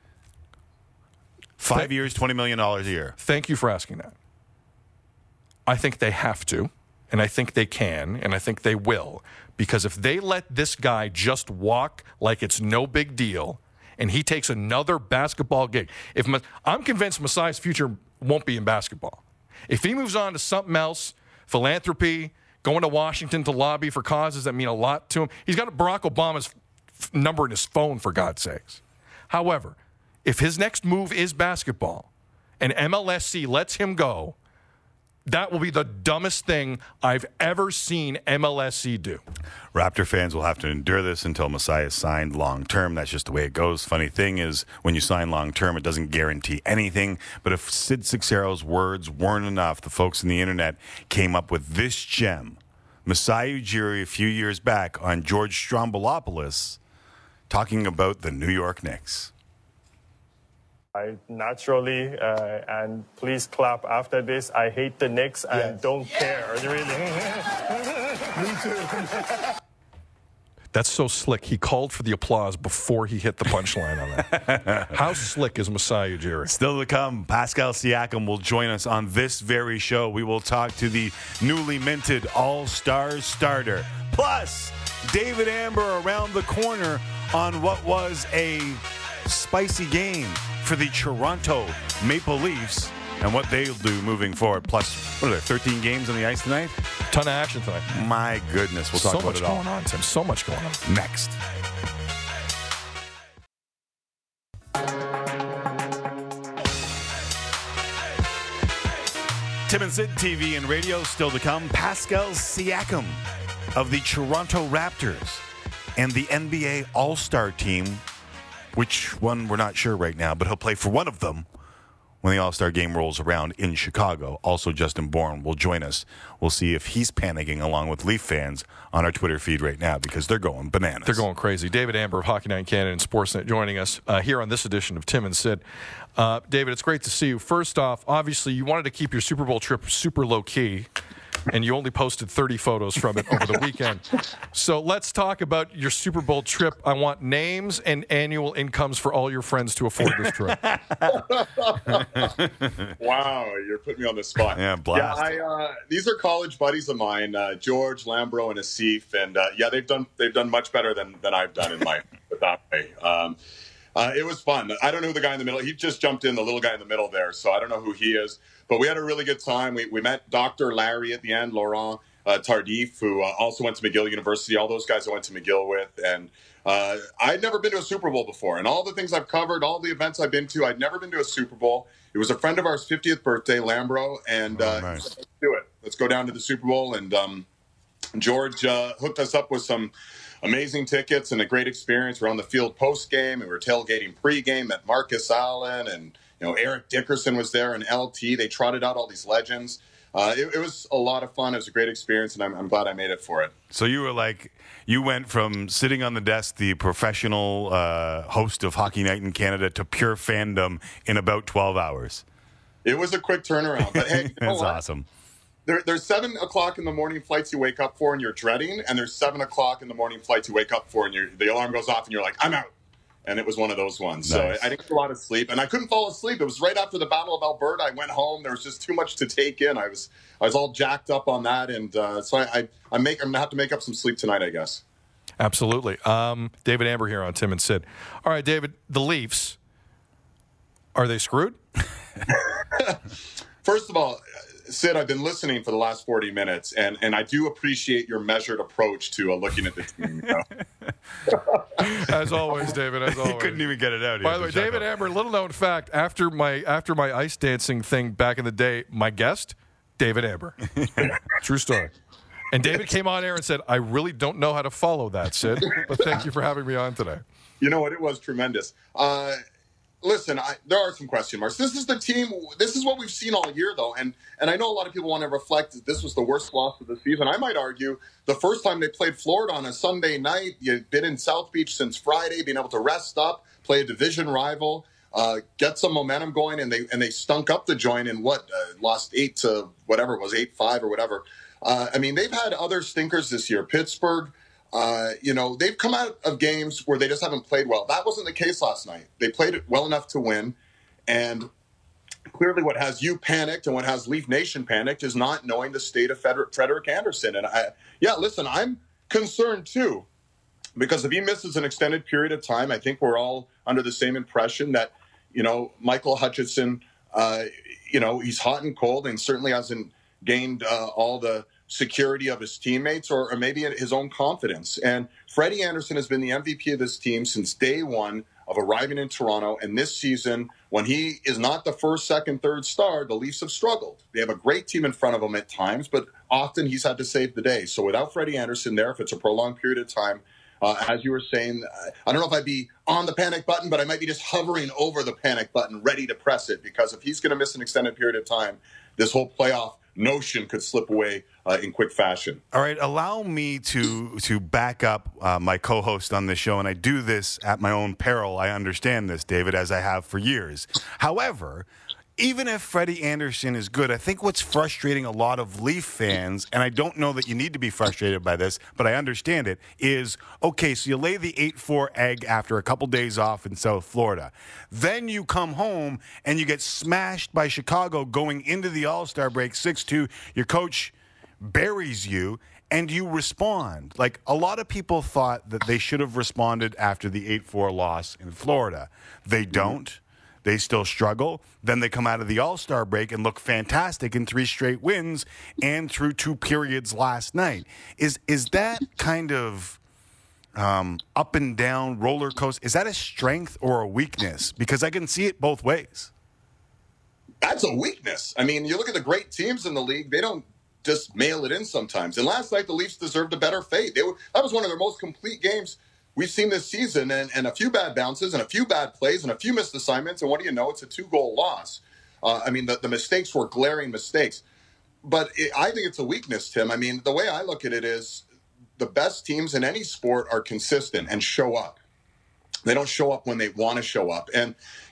B: 5 years, $20 million a year.
A: Thank you for asking that. I think they have to, and I think they can, and I think they will. Because if they let this guy just walk like it's no big deal, and he takes another basketball gig, I'm convinced Masai's future won't be in basketball. If he moves on to something else, philanthropy, going to Washington to lobby for causes that mean a lot to him. He's got Barack Obama's number in his phone, for God's sakes. However, if his next move is basketball and MLSC lets him go, that will be the dumbest thing I've ever seen MLSC do.
B: Raptor fans will have to endure this until Masai is signed long-term. That's just the way it goes. Funny thing is, when you sign long-term, it doesn't guarantee anything. But if Sid Seixeiro's words weren't enough, the folks on the internet came up with this gem. Masai Ujiri a few years back on George Stroumboulopoulos talking about the New York Knicks.
H: I naturally, and please clap after this, I hate the Knicks and don't care, really. Me too.
A: That's so slick. He called for the applause before he hit the punchline on that. How slick is Masai Ujiri?
B: Still to come, Pascal Siakam will join us on this very show. We will talk to the newly minted All-Stars starter. Plus, David Amber around the corner on what was a spicy game for the Toronto Maple Leafs and what they'll do moving forward. Plus, what are there, 13 games on the ice tonight?
A: Ton of action tonight.
B: My goodness, we'll talk about it all.
A: So much going on, Tim. So much going on.
B: Next. Tim and Sid TV and radio still to come. Pascal Siakam of the Toronto Raptors and the NBA All-Star team. Which one, we're not sure right now, but he'll play for one of them when the All-Star game rolls around in Chicago. Also, Justin Bourne will join us. We'll see if he's panicking along with Leaf fans on our Twitter feed right now because they're going bananas.
A: They're going crazy. David Amber of Hockey Night in Canada and Sportsnet joining us here on this edition of Tim and Sid. David, it's great to see you. First off, obviously, you wanted to keep your Super Bowl trip super low-key, and you only posted 30 photos from it over the weekend. So let's talk about your Super Bowl trip. I want names and annual incomes for all your friends to afford this trip.
I: Wow, you're putting me on the spot.
B: Yeah, blast.
I: Yeah, these are college buddies of mine, George, Lambro, and Asif, and they've done much better than I've done in my that way. It was fun. I don't know who the guy in the middle. He just jumped in, the little guy in the middle there, so I don't know who he is. But we had a really good time. We met Dr. Larry at the end, Laurent Tardif, who also went to McGill University. All those guys I went to McGill with. And I'd never been to a Super Bowl before. And all the things I've covered, all the events I've been to, I'd never been to a Super Bowl. It was a friend of ours' 50th birthday, Lambro, and
B: nice.
I: he said, let's do it. Let's go down to the Super Bowl. And George hooked us up with some amazing tickets and a great experience. We're on the field post-game, and we were tailgating pre-game at Marcus Allen, and Eric Dickerson was there, and LT. They trotted out all these legends. It was a lot of fun. It was a great experience, and I'm glad I made it for it.
B: So you went from sitting on the desk, the professional host of Hockey Night in Canada, to pure fandom in about 12 hours.
I: It was a quick turnaround, but hey,
B: that's awesome.
I: There's 7 o'clock in the morning flights you wake up for and you're dreading, and there's 7 o'clock in the morning flights you wake up for and the alarm goes off and you're like, I'm out. And it was one of those ones.
B: Nice.
I: So I didn't get a lot of sleep, and I couldn't fall asleep. It was right after the Battle of Alberta. I went home. There was just too much to take in. I was all jacked up on that, and so I'm gonna have to make up some sleep tonight, I guess.
A: Absolutely. David Amber here on Tim and Sid. All right, David, the Leafs, are they screwed?
I: First of all, Sid, I've been listening for the last 40 minutes, and I do appreciate your measured approach to looking at the team.
A: As always, David, as always.
B: He couldn't even get it out.
A: By the way, David Amber, little known fact, after my ice dancing thing back in the day, my guest, David Amber. True story. And David came on air and said, I really don't know how to follow that, Sid, but thank you for having me on today.
I: You know what? It was tremendous. Listen, there are some question marks. This is the team. This is what we've seen all year, though. And I know a lot of people want to reflect that this was the worst loss of the season. I might argue the first time they played Florida on a Sunday night, you've been in South Beach since Friday, being able to rest up, play a division rival, get some momentum going, and they stunk up the joint and lost 8 to whatever it was, 8-5 or whatever. I mean, they've had other stinkers this year. Pittsburgh. They've come out of games where they just haven't played well. That wasn't the case last night. They played it well enough to win. And clearly what has you panicked and what has Leaf Nation panicked is not knowing the state of Frederik Andersen. And I'm concerned too, because if he misses an extended period of time, I think we're all under the same impression that, Michael Hutchinson, he's hot and cold and certainly hasn't gained all the security of his teammates or maybe his own confidence. And Freddie Anderson has been the MVP of this team since day one of arriving in Toronto. And this season, when he is not the first, second, third star, the Leafs have struggled. They have a great team in front of them at times, but often he's had to save the day. So without Freddie Anderson there, if it's a prolonged period of time, as you were saying, I don't know if I'd be on the panic button, but I might be just hovering over the panic button, ready to press it, because if he's going to miss an extended period of time, this whole playoff notion could slip away in quick fashion.
B: All right, allow me to back up my co-host on this show, and I do this at my own peril. I understand this, David, as I have for years. However, even if Freddie Anderson is good, I think what's frustrating a lot of Leaf fans, and I don't know that you need to be frustrated by this, but I understand it, is, okay, so you lay the 8-4 egg after a couple days off in South Florida. Then you come home and you get smashed by Chicago going into the All-Star break 6-2. Your coach buries you, and you respond. Like, a lot of people thought that they should have responded after the 8-4 loss in Florida. They don't. They still struggle. Then they come out of the All-Star break and look fantastic in 3 straight wins and through 2 periods last night. Is that kind of up and down roller coaster? Is that a strength or a weakness? Because I can see it both ways.
I: That's a weakness. I mean, you look at the great teams in the league, they don't just mail it in sometimes. And last night, the Leafs deserved a better fate. That was one of their most complete games we've seen this season, and a few bad bounces and a few bad plays and a few missed assignments. And what do you know? It's a 2-goal loss. I mean, the mistakes were glaring mistakes. But I think it's a weakness, Tim. I mean, the way I look at it is the best teams in any sport are consistent and show up. They don't show up when they want to show up. And,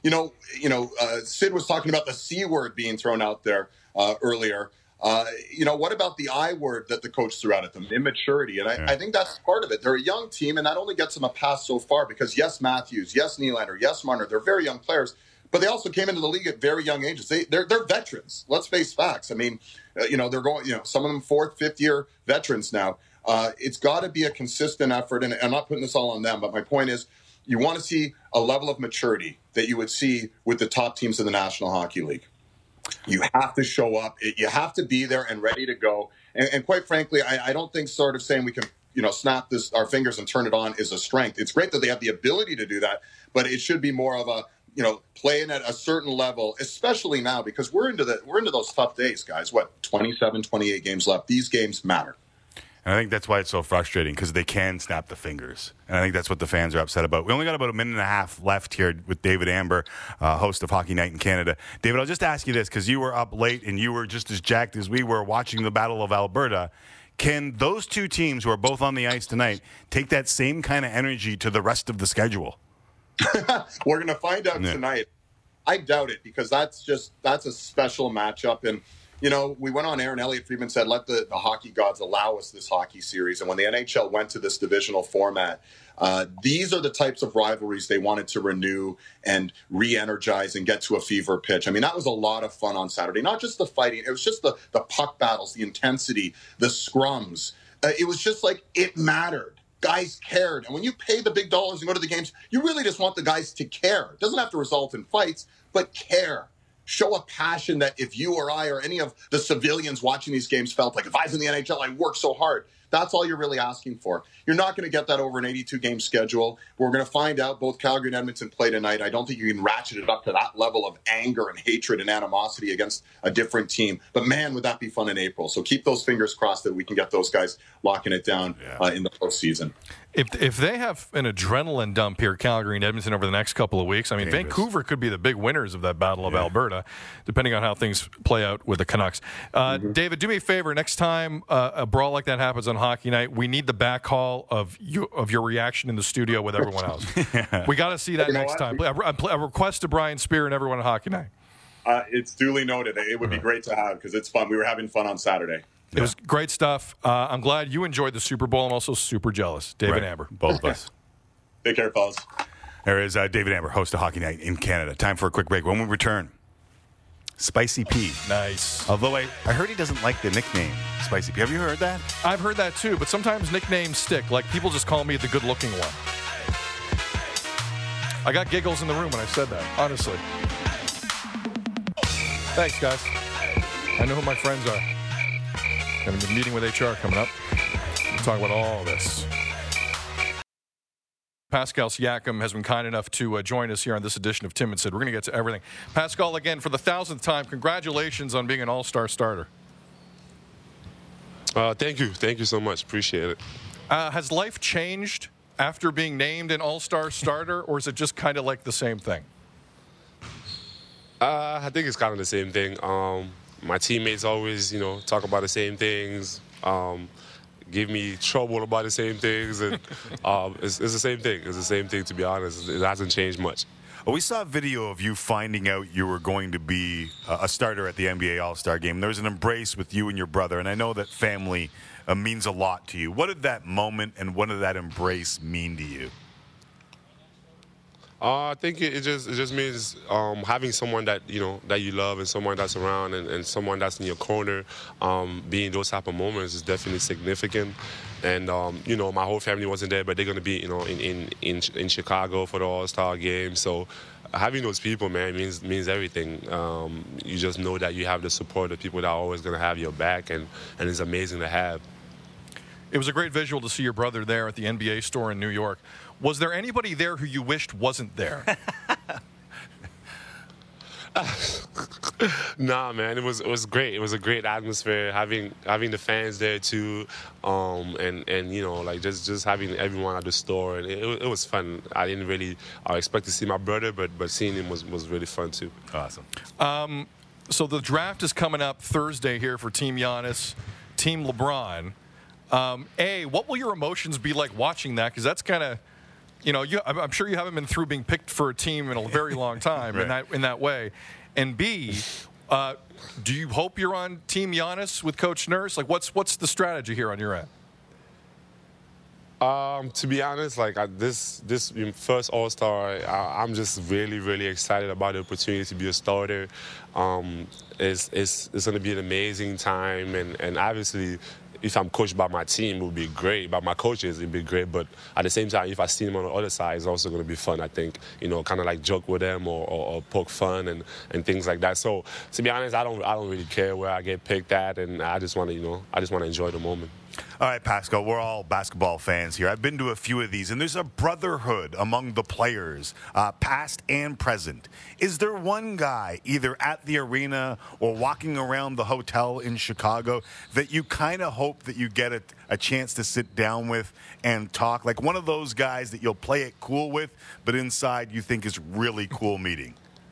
I: Sid was talking about the C word being thrown out there earlier. What about the I word that the coach threw out at them? Immaturity. And I think that's part of it. They're a young team, and that only gets them a pass so far because, yes, Matthews, yes, Nylander, yes, Marner, they're very young players, but they also came into the league at very young ages. They're veterans. Let's face facts. I mean, they're going, some of them 4th, 5th year veterans now. It's got to be a consistent effort, and I'm not putting this all on them, but my point is you want to see a level of maturity that you would see with the top teams in the National Hockey League. You have to show up. You have to be there and ready to go. And quite frankly, I don't think sort of saying we can, snap our fingers and turn it on is a strength. It's great that they have the ability to do that, but it should be more of a, playing at a certain level, especially now because we're into those tough days, guys. 27, 28 games left. These games matter.
B: And I think that's why it's so frustrating, because they can snap the fingers. And I think that's what the fans are upset about. We only got about a minute and a half left here with David Amber, host of Hockey Night in Canada. David, I'll just ask you this, because you were up late and you were just as jacked as we were watching the Battle of Alberta. Can those 2 teams who are both on the ice tonight take that same kind of energy to the rest of the schedule?
I: We're going to find out tonight. I doubt it, because that's a special matchup. And we went on air and Elliot Friedman said, let the hockey gods allow us this hockey series. And when the NHL went to this divisional format, these are the types of rivalries they wanted to renew and re-energize and get to a fever pitch. I mean, that was a lot of fun on Saturday. Not just the fighting. It was just the puck battles, the intensity, the scrums. It was just like it mattered. Guys cared. And when you pay the big dollars and go to the games, you really just want the guys to care. It doesn't have to result in fights, but care. Show a passion that if you or I or any of the civilians watching these games felt like, if I was in the NHL, I worked so hard. That's all you're really asking for. You're not going to get that over an 82-game schedule. We're going to find out both Calgary and Edmonton play tonight. I don't think you can ratchet it up to that level of anger and hatred and animosity against a different team. But, man, would that be fun in April. So keep those fingers crossed that we can get those guys locking it down in the postseason.
A: If they have an adrenaline dump here, Calgary and Edmonton, over the next couple of weeks, I mean, dangerous. Vancouver could be the big winners of that Battle of Alberta, depending on how things play out with the Canucks. David, do me a favor. Next time a brawl like that happens on Hockey Night, we need the back haul of your reaction in the studio with everyone else. We got to see that next time. A request to Brian Spear and everyone at Hockey Night.
I: It's duly noted. It would be great to have, because it's fun. We were having fun on Saturday.
A: It was great stuff. I'm glad you enjoyed the Super Bowl. I'm also super jealous. David Amber, both of us.
I: Take care, fellas.
B: There is David Amber, host of Hockey Night in Canada. Time for a quick break. When we return, Spicy P.
A: Nice.
B: Although I heard he doesn't like the nickname Spicy P. Have you heard that?
A: I've heard that too, but sometimes nicknames stick. Like, people just call me the good-looking one. I got giggles in the room when I said that, honestly. Thanks, guys. I know who my friends are. Going to be meeting with HR coming up. We'll talk about all this. Pascal Siakam has been kind enough to join us here on this edition of Tim and Sid. We're going to get to everything. Pascal, again, for the 1,000th time, congratulations on being an all-star starter.
J: Thank you. Thank you so much. Appreciate it.
A: Has life changed after being named an all-star starter, or is it just kind of like the same thing?
J: I think it's kind of the same thing. My teammates always, talk about the same things, give me trouble about the same things, and it's the same thing. It's the same thing, to be honest. It hasn't changed much.
B: We saw a video of you finding out you were going to be a starter at the NBA All-Star Game. There was an embrace with you and your brother, and I know that family means a lot to you. What did that moment and what did that embrace mean to you?
J: I think it just means having someone that that you love and someone that's around and someone that's in your corner. Being those type of moments is definitely significant. And my whole family wasn't there, but they're gonna be in Chicago for the All-Star Game. So having those people, man, means everything. You just know that you have the support of people that are always gonna have your back, and it's amazing to have.
A: It was a great visual to see your brother there at the NBA store in New York. Was there anybody there who you wished wasn't there?
J: Nah, man, it was great. It was a great atmosphere, having the fans there too, and just having everyone at the store, and it was fun. I didn't really expect to see my brother, but seeing him was really fun too.
B: Awesome.
A: So the draft is coming up Thursday here for Team Giannis, Team LeBron. What will your emotions be like watching that? Because that's kind of, I'm sure you haven't been through being picked for a team in a very long time right. in that way. And B, do you hope you're on Team Giannis with Coach Nurse? Like, what's the strategy here on your end?
J: To be honest, this first All-Star, I'm just really, really excited about the opportunity to be a starter. It's going to be an amazing time, and obviously, if I'm coached by my team, it would be great. By my coaches, it would be great. But at the same time, if I see them on the other side, it's also going to be fun, I think. Kind of like joke with them or poke fun and things like that. So, to be honest, I don't really care where I get picked at, and I just want to enjoy the moment.
B: All right, Pascal, we're all basketball fans here. I've been to a few of these, and there's a brotherhood among the players, past and present. Is there one guy, either at the arena or walking around the hotel in Chicago, that you kind of hope that you get a chance to sit down with and talk? Like one of those guys that you'll play it cool with, but inside you think is really cool meeting?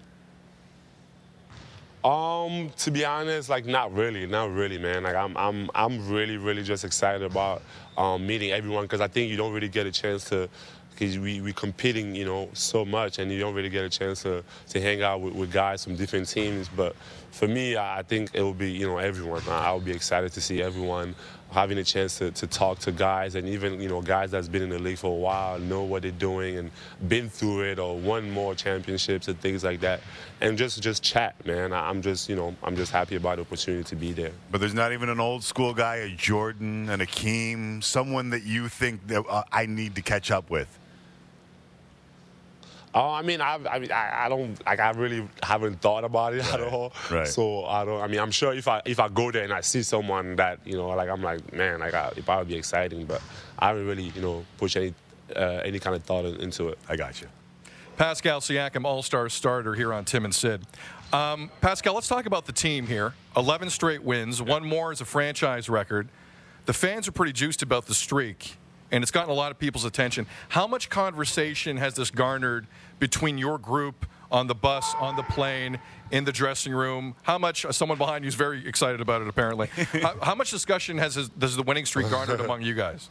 J: To be honest, not really, man. I'm really, really just excited about meeting everyone, because I think you don't really get a chance to, because we competing, so much, and you don't really get a chance to hang out with guys from different teams. But for me, I think it will be, everyone. I'll be excited to see everyone, having a chance to talk to guys, and even, guys that's been in the league for a while, know what they're doing and been through it or won more championships and things like that, and just chat, man. I'm just happy about the opportunity to be there.
B: But there's not even an old school guy, a Jordan, an Akeem, someone that you think that I need to catch up with?
J: I really haven't thought about it at all.
B: Right.
J: So I'm sure if I go there and I see someone that I'm like, man, it probably be exciting, but I haven't really push any kind of thought into it.
B: I got you.
A: Pascal Siakam, All-Star starter here on Tim and Sid. Pascal, let's talk about the team here. 11 straight wins, one more as a franchise record. The fans are pretty juiced about the streak, and it's gotten a lot of people's attention. How much conversation has this garnered between your group on the bus, on the plane, in the dressing room? How much, someone behind you is very excited about it apparently, how much discussion does the winning streak garnered among you guys?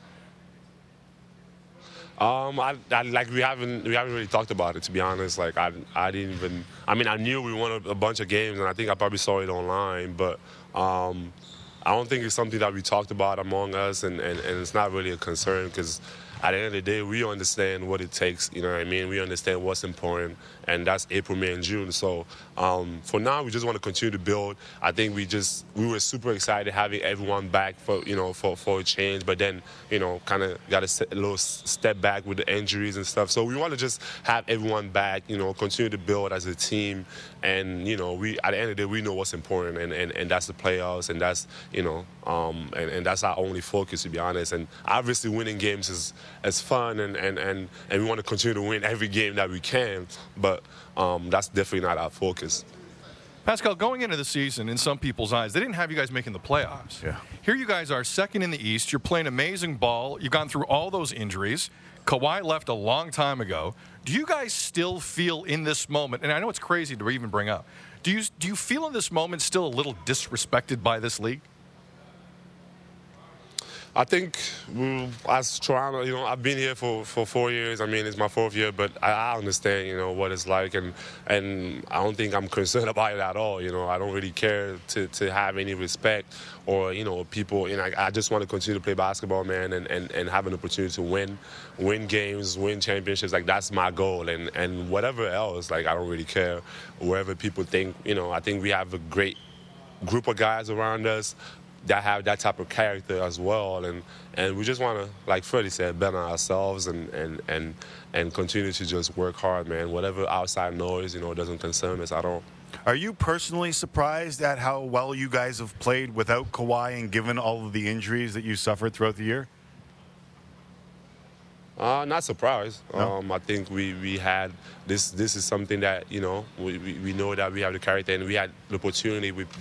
J: We haven't really talked about it, to be honest. I didn't even, I knew we won a bunch of games, and I think I probably saw it online, but I don't think it's something that we talked about among us, and it's not really a concern, because at the end of the day, we understand what it takes. You know what I mean? We understand what's important, and that's April, May, and June. So for now, we just want to continue to build. I think we were super excited having everyone back for a change, but then kind of got a little step back with the injuries and stuff. So we want to just have everyone back. Continue to build as a team, and we at the end of the day, we know what's important, and that's the playoffs, and that's and that's our only focus, to be honest. And obviously, winning games is fun, and we want to continue to win every game that we can, but that's definitely not our focus.
A: Pascal, going into the season, in some people's eyes, they didn't have you guys making the playoffs.
B: Yeah.
A: Here you guys are second in the East. You're playing amazing ball. You've gone through all those injuries. Kawhi left a long time ago. Do you guys still feel in this moment, and I know it's crazy to even bring up, do you feel in this moment still a little disrespected by this league?
J: I think as Toronto, I've been here for 4 years. I mean, it's my 4th year, but I understand, what it's like, and I don't think I'm concerned about it at all. I don't really care to have any respect or, people. I just want to continue to play basketball, man, and have an opportunity to win games, win championships. Like, that's my goal, and whatever else, like, I don't really care. Wherever people think, I think we have a great group of guys around us that have that type of character as well, and we just want to, like Freddie said, bet on ourselves and continue to just work hard, man. Whatever outside noise, doesn't concern us at all.
B: Are you personally surprised at how well you guys have played without Kawhi and given all of the injuries that you suffered throughout the year?
J: Not surprised.
B: No?
J: I think we had this is something that we know that we have the character, and we had the opportunity with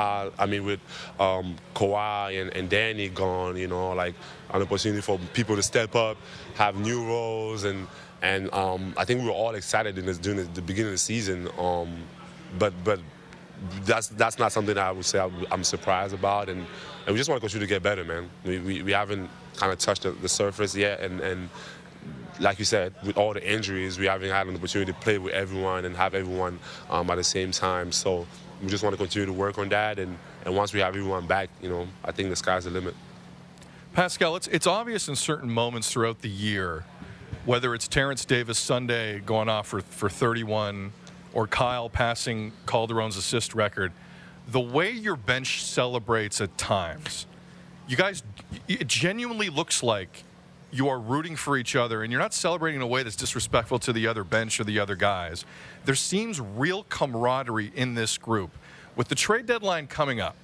J: Kawhi and Danny gone. Like an opportunity for people to step up, have new roles, and I think we were all excited during the beginning of the season. But that's not something that I would say I'm surprised about, and we just want to continue to get better, man. We haven't kind of touched the surface yet, and like you said, with all the injuries, we haven't had an opportunity to play with everyone and have everyone at the same time. So we just want to continue to work on that, and once we have everyone back, I think the sky's the limit.
A: Pascal, it's obvious in certain moments throughout the year, whether it's Terrence Davis Sunday going off for 31 or Kyle passing Calderon's assist record, the way your bench celebrates at times, you guys, it genuinely looks like you are rooting for each other, and you're not celebrating in a way that's disrespectful to the other bench or the other guys. There seems real camaraderie in this group. With the trade deadline coming up,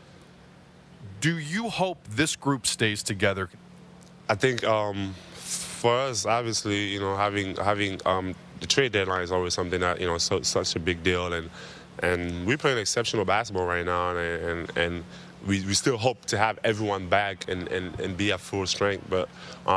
A: do you hope this group stays together?
J: I think for us, obviously, having the trade deadline is always something that such a big deal, and we're playing exceptional basketball right now, and we still hope to have everyone back and be at full strength. But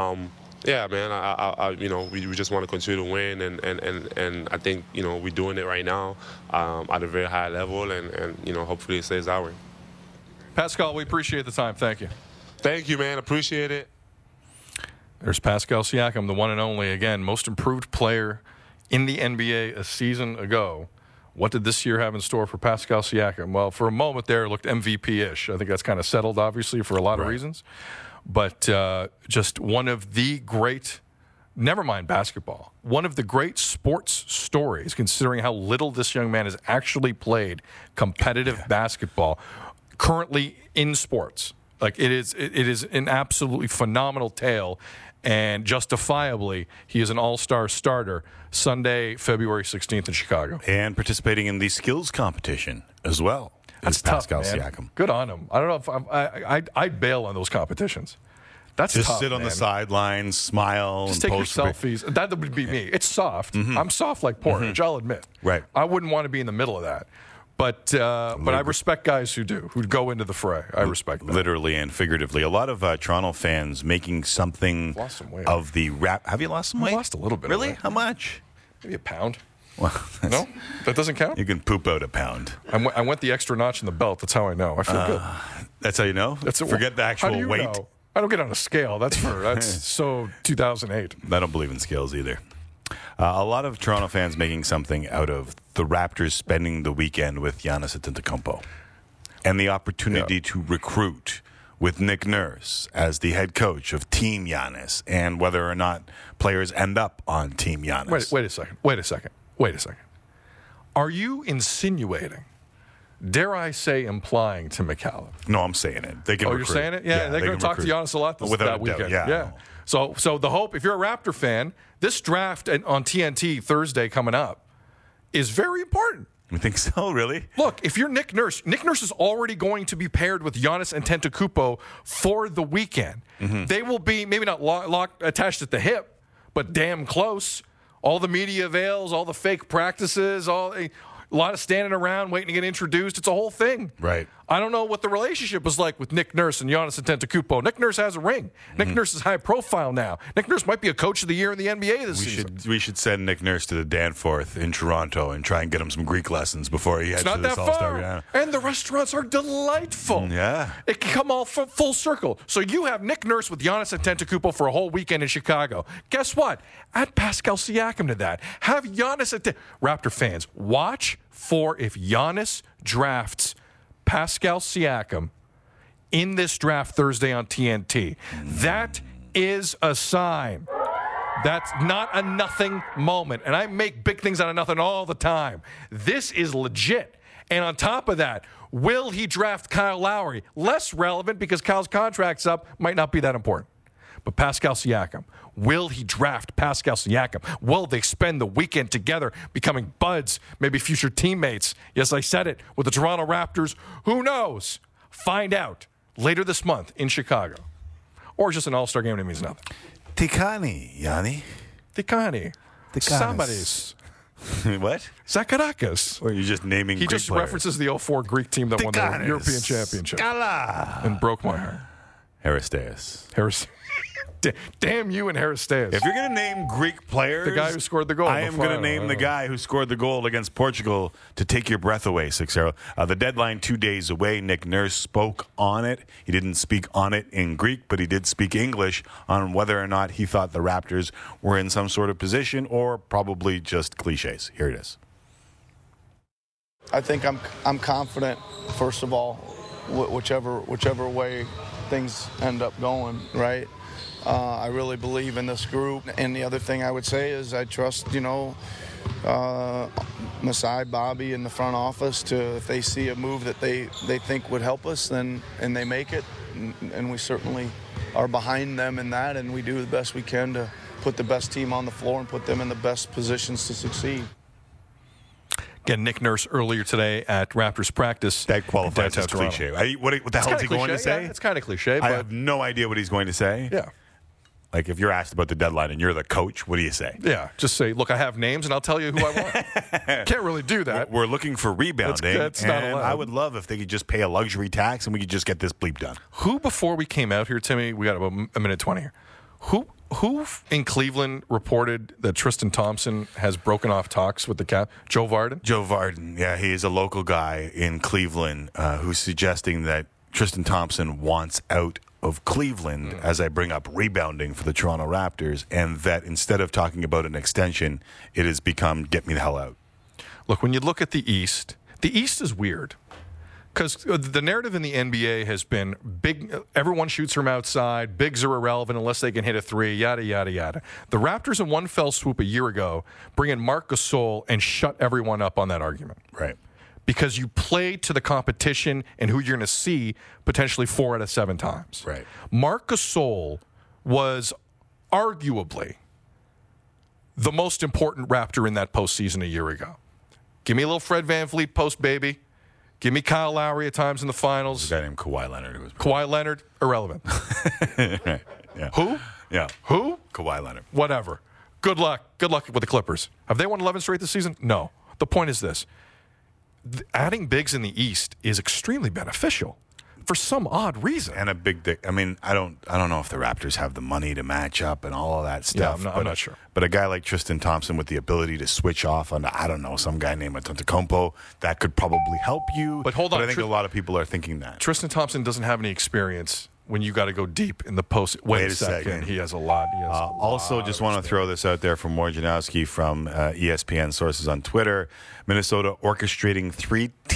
J: yeah, man, we just want to continue to win, and I think we're doing it right now at a very high level, and hopefully it stays that way.
A: Pascal, we appreciate the time. Thank you.
J: Thank you, man. Appreciate it.
A: There's Pascal Siakam, the one and only, again, most improved player in the NBA a season ago. What did this year have in store for Pascal Siakam? Well, for a moment there, it looked MVP-ish. I think that's kind of settled, obviously, for a lot of reasons. But just one of the great, never mind basketball, one of the great sports stories, considering how little this young man has actually played competitive basketball currently in sports. Like, it is an absolutely phenomenal tale. And justifiably, he is an all-star starter Sunday, February 16th in Chicago.
B: And participating in the skills competition as well.
A: That's
B: Pascal
A: tough, man.
B: Siakam.
A: Good on him. I don't know if I'd bail on those competitions. That's
B: just
A: tough,
B: sit on
A: man.
B: the sidelines, smile,
A: just
B: and
A: take
B: post
A: your selfies. That would be me. It's soft. I'm soft like porridge. I'll admit.
B: Right.
A: I wouldn't want to be in the middle of that. But I respect guys who go into the fray. I respect that.
B: Literally and figuratively. A lot of Toronto fans making something of the rap. Have you lost some weight?
A: I lost a little bit.
B: Really?
A: Of weight.
B: How much?
A: Maybe a pound.
B: Well,
A: no? That doesn't count?
B: You can poop out a pound.
A: I went the extra notch in the belt. That's how I know. I feel good.
B: That's how you know? Forget the actual
A: how do you
B: weight.
A: Know? I don't get on a scale. That's so 2008.
B: I don't believe in scales either. A lot of Toronto fans making something out of the Raptors spending the weekend with Giannis Antetokounmpo and the opportunity to recruit with Nick Nurse as the head coach of Team Giannis and whether or not players end up on Team Giannis.
A: Wait a second. Are you insinuating, dare I say implying to McCallum?
B: No, I'm saying it. They can
A: recruit.
B: You're
A: saying it? Yeah, they're going to talk to Giannis a lot that weekend.
B: Yeah.
A: So the hope, if you're a Raptor fan, this draft on TNT Thursday coming up is very important.
B: You think so, really?
A: Look, if you're Nick Nurse is already going to be paired with Giannis Antetokounmpo for the weekend. Mm-hmm. They will be maybe not locked attached at the hip, but damn close. All the media veils, all the fake practices, a lot of standing around waiting to get introduced. It's a whole thing.
B: Right.
A: I don't know what the relationship was like with Nick Nurse and Giannis Antetokounmpo. Nick Nurse has a ring. Mm-hmm. Nick Nurse is high profile now. Nick Nurse might be a coach of the year in the NBA this season.
B: We should send Nick Nurse to the Danforth in Toronto and try and get him some Greek lessons before he heads to this All-Star.
A: Yeah. And the restaurants are delightful.
B: Yeah.
A: It can come all full circle. So you have Nick Nurse with Giannis Antetokounmpo for a whole weekend in Chicago. Guess what? Add Pascal Siakam to that. Have Giannis Raptor fans, watch for if Giannis drafts Pascal Siakam in this draft Thursday on TNT. That is a sign. That's not a nothing moment. And I make big things out of nothing all the time. This is legit. And on top of that, will he draft Kyle Lowry? Less relevant because Kyle's contract's up. Might not be that important. But Pascal Siakam, will he draft Pascal Siakam? Will they spend the weekend together becoming buds, maybe future teammates? Yes, I said it, with the Toronto Raptors. Who knows? Find out later this month in Chicago. Or just an all-star game that means nothing.
B: Tikani, Yanni.
A: Tikani. Samaris.
B: What?
A: Zakarakis.
B: Or you're just naming
A: He
B: Greek
A: just
B: players.
A: references the 04 Greek team that won the European Championship.
B: Scala.
A: And broke my heart.
B: Haristeas.
A: Damn you and Haristeas.
B: If you're going to name Greek players,
A: the guy who scored the goal.
B: I am going to name the guy who scored the goal against Portugal to take your breath away, 6-0. The deadline 2 days away. Nick Nurse spoke on it. He didn't speak on it in Greek, but he did speak English on whether or not he thought the Raptors were in some sort of position or probably just cliches. Here it is.
K: I think I'm confident, first of all, whichever way things end up going, right? I really believe in this group. And the other thing I would say is I trust, Masai, Bobby in the front office to, if they see a move that they think would help us, then and they make it. And we certainly are behind them in that, and we do the best we can to put the best team on the floor and put them in the best positions to succeed.
A: Again, Nick Nurse earlier today at Raptors practice.
B: That qualifies as cliche. What the hell is he going to say?
A: Yeah, it's kind of cliche.
B: I have no idea what he's going to say.
A: Yeah.
B: Like, if you're asked about the deadline and you're the coach, what do you say?
A: Yeah, just say, look, I have names, and I'll tell you who I want. Can't really do that.
B: We're looking for rebounding.
A: That's not allowed.
B: I would love if they could just pay a luxury tax and we could just get this bleep done.
A: Who, before we came out here, Timmy, we got about a minute 20 here. Who in Cleveland reported that Tristan Thompson has broken off talks with the Cap? Joe Varden?
B: Joe Varden, yeah. He is a local guy in Cleveland who's suggesting that Tristan Thompson wants out of Cleveland as I bring up rebounding for the Toronto Raptors, and that instead of talking about an extension, it has become get me the hell out.
A: Look, when you look at the East is weird. Because the narrative in the NBA has been big. Everyone shoots from outside. Bigs are irrelevant unless they can hit a three, yada, yada, yada. The Raptors in one fell swoop a year ago bring in Marc Gasol and shut everyone up on that argument.
B: Right.
A: Because you play to the competition and who you're going to see potentially 4 out of 7 times.
B: Right.
A: Marc Gasol was arguably the most important Raptor in that postseason a year ago. Give me a little Fred VanVleet post, baby. Give me Kyle Lowry at times in the finals.
B: There's a guy named Kawhi Leonard.
A: Kawhi Leonard, irrelevant.
B: Right. Yeah.
A: Who?
B: Yeah.
A: Who?
B: Kawhi Leonard.
A: Whatever. Good luck. Good luck with the Clippers. Have they won 11 straight this season? No. The point is this. Adding bigs in the East is extremely beneficial for some odd reason.
B: And a big dick. I mean, I don't know if the Raptors have the money to match up and all of that stuff.
A: Yeah, I'm not sure.
B: But a guy like Tristan Thompson with the ability to switch off on, I don't know, some guy named Antetokounmpo, that could probably help you.
A: But hold on.
B: But I think a lot of people are thinking that.
A: Tristan Thompson doesn't have any experience when you got to go deep in the post. Wait a second. He has a lot.
B: Also, just want to throw this out there from Wojnarowski from ESPN sources on Twitter. Minnesota orchestrating 3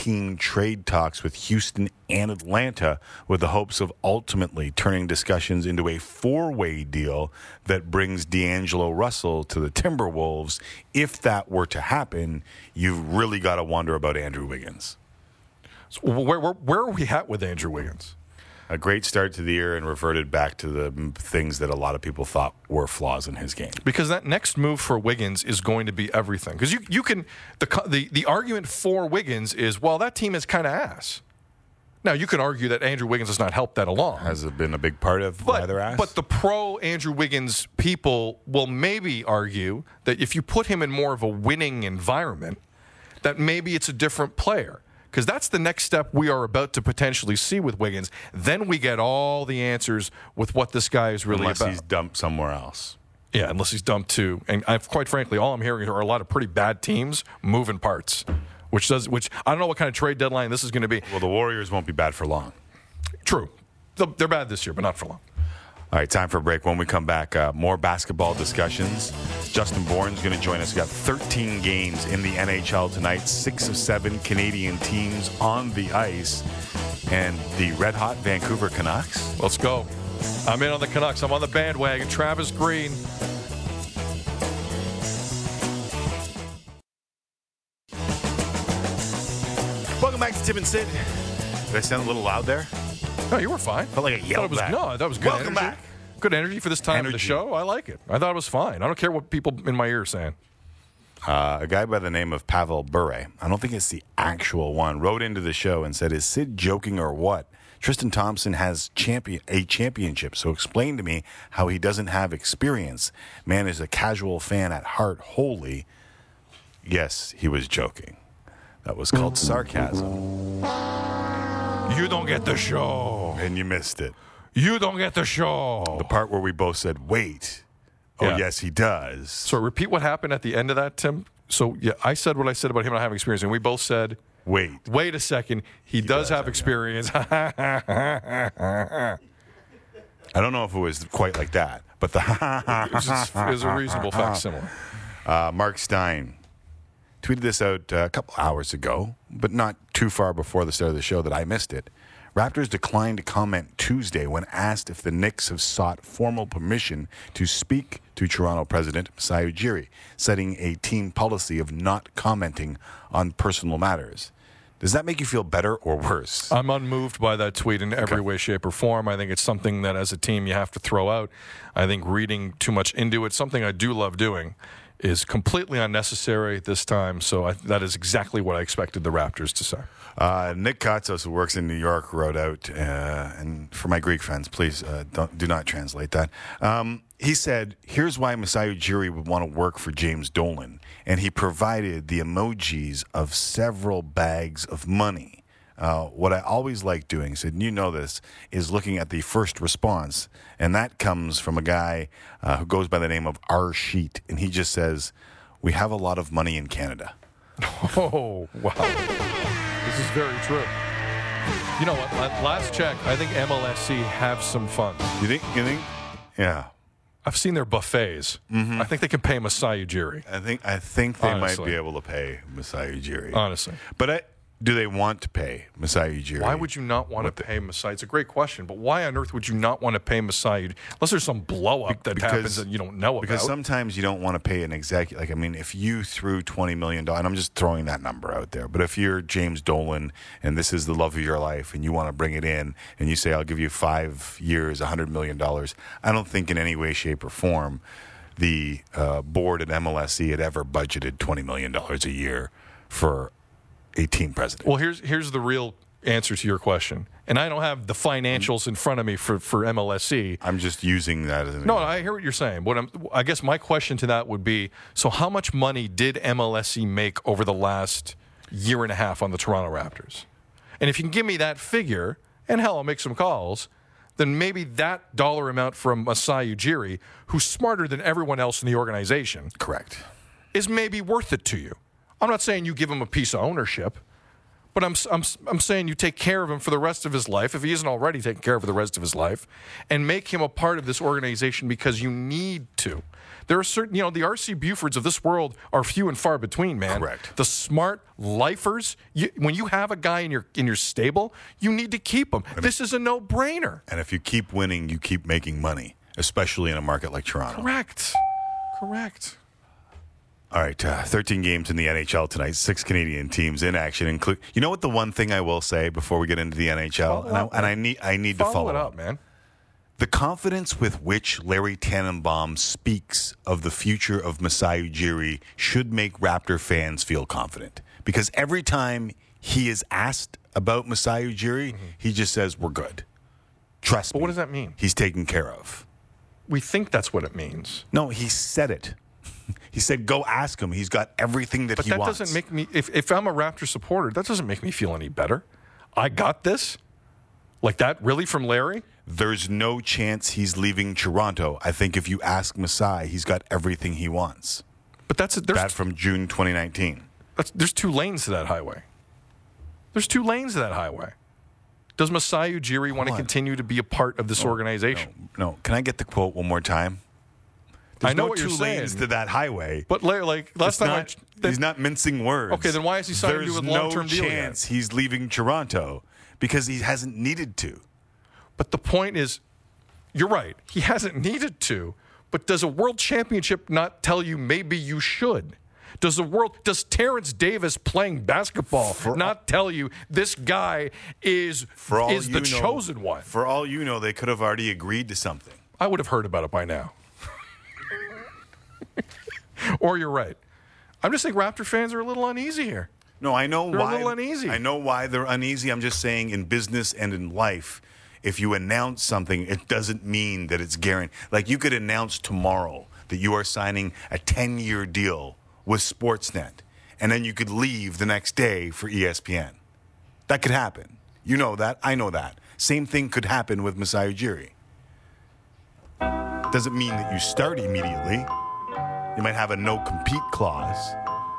B: team trade talks with Houston and Atlanta with the hopes of ultimately turning discussions into a 4-way deal that brings D'Angelo Russell to the Timberwolves. If that were to happen, you've really got to wonder about Andrew Wiggins.
A: So where are we at with Andrew Wiggins?
B: A great start to the year and reverted back to the things that a lot of people thought were flaws in his game.
A: Because that next move for Wiggins is going to be everything. Because you can the argument for Wiggins is, well, that team is kind of ass. Now, you can argue that Andrew Wiggins has not helped that along.
B: Has it been a big part of why they're ass?
A: But the pro-Andrew Wiggins people will maybe argue that if you put him in more of a winning environment, that maybe it's a different player. Because that's the next step we are about to potentially see with Wiggins. Then we get all the answers with what this guy is really
B: about. Unless he's dumped somewhere else.
A: Yeah, unless he's dumped too. And quite frankly, all I'm hearing are a lot of pretty bad teams moving parts, which I don't know what kind of trade deadline this is going to be.
B: Well, the Warriors won't be bad for long.
A: True. They're bad this year, but not for long.
B: All right, time for a break. When we come back, more basketball discussions. Justin Bourne's going to join us. We've got 13 games in the NHL tonight, 6 of 7 Canadian teams on the ice, and the red-hot Vancouver Canucks.
A: Let's go. I'm in on the Canucks. I'm on the bandwagon. Travis Green.
B: Welcome back to Tim and Sid. Did I sound a little loud there?
A: No, you were fine.
B: Felt like I yelled back.
A: No, that was good.
B: Welcome
A: energy.
B: back.
A: Good energy for this time of the show. I like it. I thought it was fine. I don't care what people in my ear are saying.
B: A guy by the name of Pavel Bure, I don't think it's the actual one, wrote into the show and said, "Is Sid joking or what? Tristan Thompson has a championship, so explain to me how he doesn't have experience. Man is a casual fan at heart. Holy." Yes, he was joking. That was called sarcasm.
A: You don't get the show.
B: And you missed it.
A: You don't get the show.
B: The part where we both said, wait. Oh, yeah. Yes, he does.
A: So repeat what happened at the end of that, Tim. So, yeah, I said what I said about him not having experience, and we both said, wait a second. He does have experience.
B: I don't know if it was quite like that, but the
A: it was a reasonable facsimile.
B: Mark Stein tweeted this out a couple hours ago, but not too far before the start of the show that I missed it. Raptors declined to comment Tuesday when asked if the Knicks have sought formal permission to speak to Toronto President Masai Ujiri, setting a team policy of not commenting on personal matters. Does that make you feel better or worse?
A: I'm unmoved by that tweet in every way, shape, or form. I think it's something that as a team you have to throw out. I think reading too much into it, something I do love doing, is completely unnecessary at this time. So that is exactly what I expected the Raptors to say.
B: Nick Katzos, who works in New York, wrote out, and for my Greek friends, please do not translate that. He said, here's why Masai Ujiri would want to work for James Dolan. And he provided the emojis of several bags of money. What I always like doing, said, and you know this, is looking at the first response. And that comes from a guy who goes by the name of R. Sheet. And he just says, we have a lot of money in Canada.
A: Oh, wow. This is very true. You know what? Last check, I think MLSC have some funds.
B: You think? Yeah.
A: I've seen their buffets. Mm-hmm. I think they can pay Masai Ujiri.
B: I think they might be able to pay Masai Ujiri.
A: Honestly.
B: But do they want to pay Masai Ujiri?
A: Why would you not want to pay Masai? It's a great question, but why on earth would you not want to pay Masai? Unless there's some blow-up that happens that you don't know about.
B: Because sometimes you don't want to pay an executive. Like, I mean, if you threw $20 million, and I'm just throwing that number out there, but if you're James Dolan and this is the love of your life and you want to bring it in and you say, I'll give you 5 years, $100 million, I don't think in any way, shape, or form the board at MLSC had ever budgeted $20 million a year for a team president.
A: Well, here's the real answer to your question. And I don't have the financials in front of me for MLSC.
B: I'm just using that as an
A: example. I hear what you're saying. I guess my question to that would be, so how much money did MLSC make over the last year and a half on the Toronto Raptors? And if you can give me that figure, and hell, I'll make some calls, then maybe that dollar amount from Masai Ujiri, who's smarter than everyone else in the organization,
B: correct,
A: is maybe worth it to you. I'm not saying you give him a piece of ownership, But I'm saying you take care of him for the rest of his life, if he isn't already taken care of for the rest of his life, and make him a part of this organization because you need to. There are certain, the R.C. Bufords of this world are few and far between, man.
B: Correct.
A: The smart lifers, when you have a guy in your stable, you need to keep him. This is a no-brainer.
B: And if you keep winning, you keep making money, especially in a market like Toronto.
A: Correct.
B: All right, 13 games in the NHL tonight, 6 Canadian teams in action. You know what the one thing I will say before we get into the NHL, I need to follow
A: it up, man.
B: The confidence with which Larry Tannenbaum speaks of the future of Masai Ujiri should make Raptor fans feel confident. Because every time he is asked about Masai Ujiri, he just says, we're good. Trust me.
A: But what does that mean?
B: He's taken care of.
A: We think that's what it means.
B: No, he said it. He said, go ask him. He's got everything that he wants. But
A: that doesn't make me, if I'm a Raptor supporter, that doesn't make me feel any better. I got this? Like that really from Larry?
B: There's no chance he's leaving Toronto. I think if you ask Masai, he's got everything he wants.
A: But that's
B: that from June 2019.
A: There's 2 lanes to that highway. Does Masai Ujiri want to continue to be a part of this organization?
B: No. Can I get the quote one more time? There's no 2 lanes to that highway.
A: But like last time,
B: he's not mincing words.
A: Okay, then why is he signing to a long-term deal?
B: There's no chance he's leaving Toronto because he hasn't needed to.
A: But the point is, you're right. He hasn't needed to. But does a world championship not tell you maybe you should? Does Terrence Davis playing basketball not tell you this guy is the chosen one?
B: For all you know, they could have already agreed to something.
A: I would have heard about it by now. Or you're right. I'm just saying Raptor fans are a little uneasy here.
B: No, I know
A: they're
B: why.
A: A little uneasy.
B: I know why they're uneasy. I'm just saying in business and in life, if you announce something, it doesn't mean that it's guaranteed. Like you could announce tomorrow that you are signing a 10-year deal with Sportsnet, and then you could leave the next day for ESPN. That could happen. You know that. I know that. Same thing could happen with Masai Ujiri. Doesn't mean that you start immediately. You might have a no-compete clause.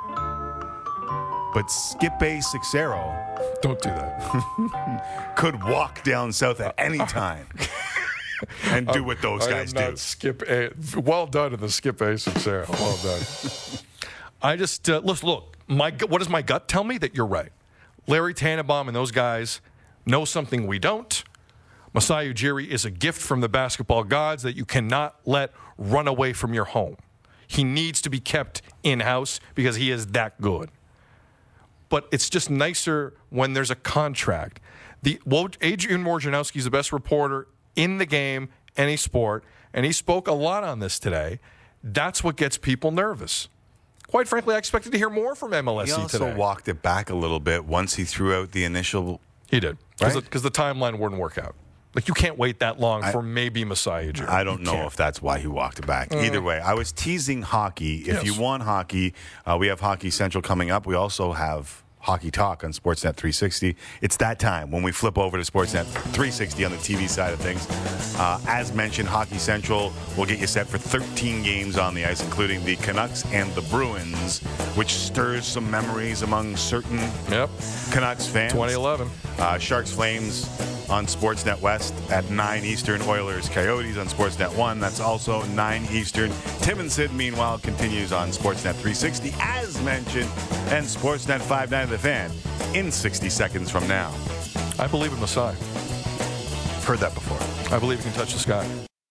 B: But Skippe Sixero,
A: don't do that,
B: could walk down south at any time and do what those guys do.
A: Well done in the Skippe Sixero. Well done. I just, look, what does my gut tell me? That you're right. Larry Tannenbaum and those guys know something we don't. Masai Ujiri is a gift from the basketball gods that you cannot let run away from your home. He needs to be kept in-house because he is that good. But it's just nicer when there's a contract. Adrian Wojnarowski is the best reporter in the game, any sport, and he spoke a lot on this today. That's what gets people nervous. Quite frankly, I expected to hear more from MLSE today.
B: He also walked it back a little bit once he threw out the initial...
A: He did, because the timeline wouldn't work out. Like, you can't wait that long for maybe Masai Ujiri.
B: I don't know if that's why he walked it back. Either way, I was teasing hockey. If you want hockey, we have Hockey Central coming up. We also have Hockey Talk on Sportsnet 360. It's that time when we flip over to Sportsnet 360 on the TV side of things. As mentioned, Hockey Central will get you set for 13 games on the ice, including the Canucks and the Bruins, which stirs some memories among certain Canucks fans.
A: 2011.
B: Sharks Flames on Sportsnet West at 9 Eastern. Oilers Coyotes on Sportsnet 1. That's also 9 Eastern. Tim and Sid, meanwhile, continues on Sportsnet 360, as mentioned, and Sportsnet 590 The Fan in 60 seconds from now.
A: I believe in Masai.
B: Heard that before.
A: I believe he can touch the sky.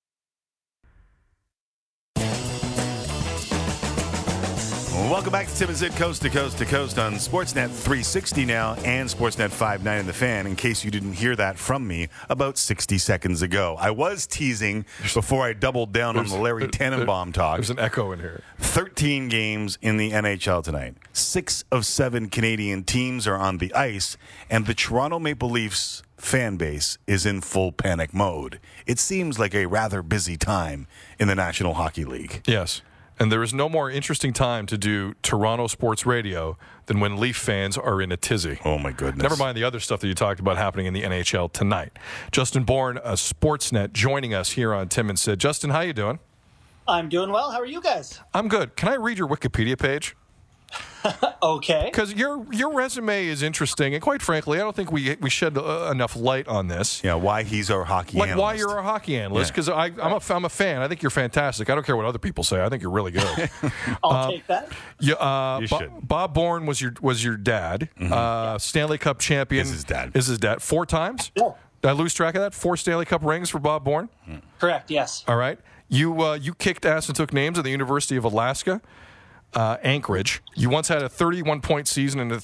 B: Welcome back to Tim and Sid, Coast to Coast to Coast on Sportsnet 360 now and Sportsnet 590 The Fan, in case you didn't hear that from me about 60 seconds ago. I was teasing before I doubled down on the Larry Tannenbaum talk.
A: There's an echo in here.
B: 13 games in the NHL tonight. 6 of 7 Canadian teams are on the ice, and the Toronto Maple Leafs fan base is in full panic mode. It seems like a rather busy time in the National Hockey League.
A: Yes. And there is no more interesting time to do Toronto sports radio than when Leaf fans are in a tizzy.
B: Oh, my goodness.
A: Never mind the other stuff that you talked about happening in the NHL tonight. Justin Bourne, Sportsnet, joining us here on Tim and Sid. Justin, how you doing?
L: I'm doing well. How are you guys?
A: I'm good. Can I read your Wikipedia page?
L: Okay.
A: Because your resume is interesting, and quite frankly, I don't think we shed enough light on this.
B: Yeah, why he's our hockey analyst.
A: Why you're a hockey analyst, because I'm a fan. I think you're fantastic. I don't care what other people say. I think you're really good.
L: I'll take that.
A: You should. Bob Bourne was your dad. Mm-hmm. Stanley Cup champion. Is his dad. 4 times?
L: Yeah.
A: Did I lose track of that? 4 Stanley Cup rings for Bob Bourne?
L: Correct, yes.
A: All right. You kicked ass and took names at the University of Alaska. Anchorage. You once had a 31-point season and a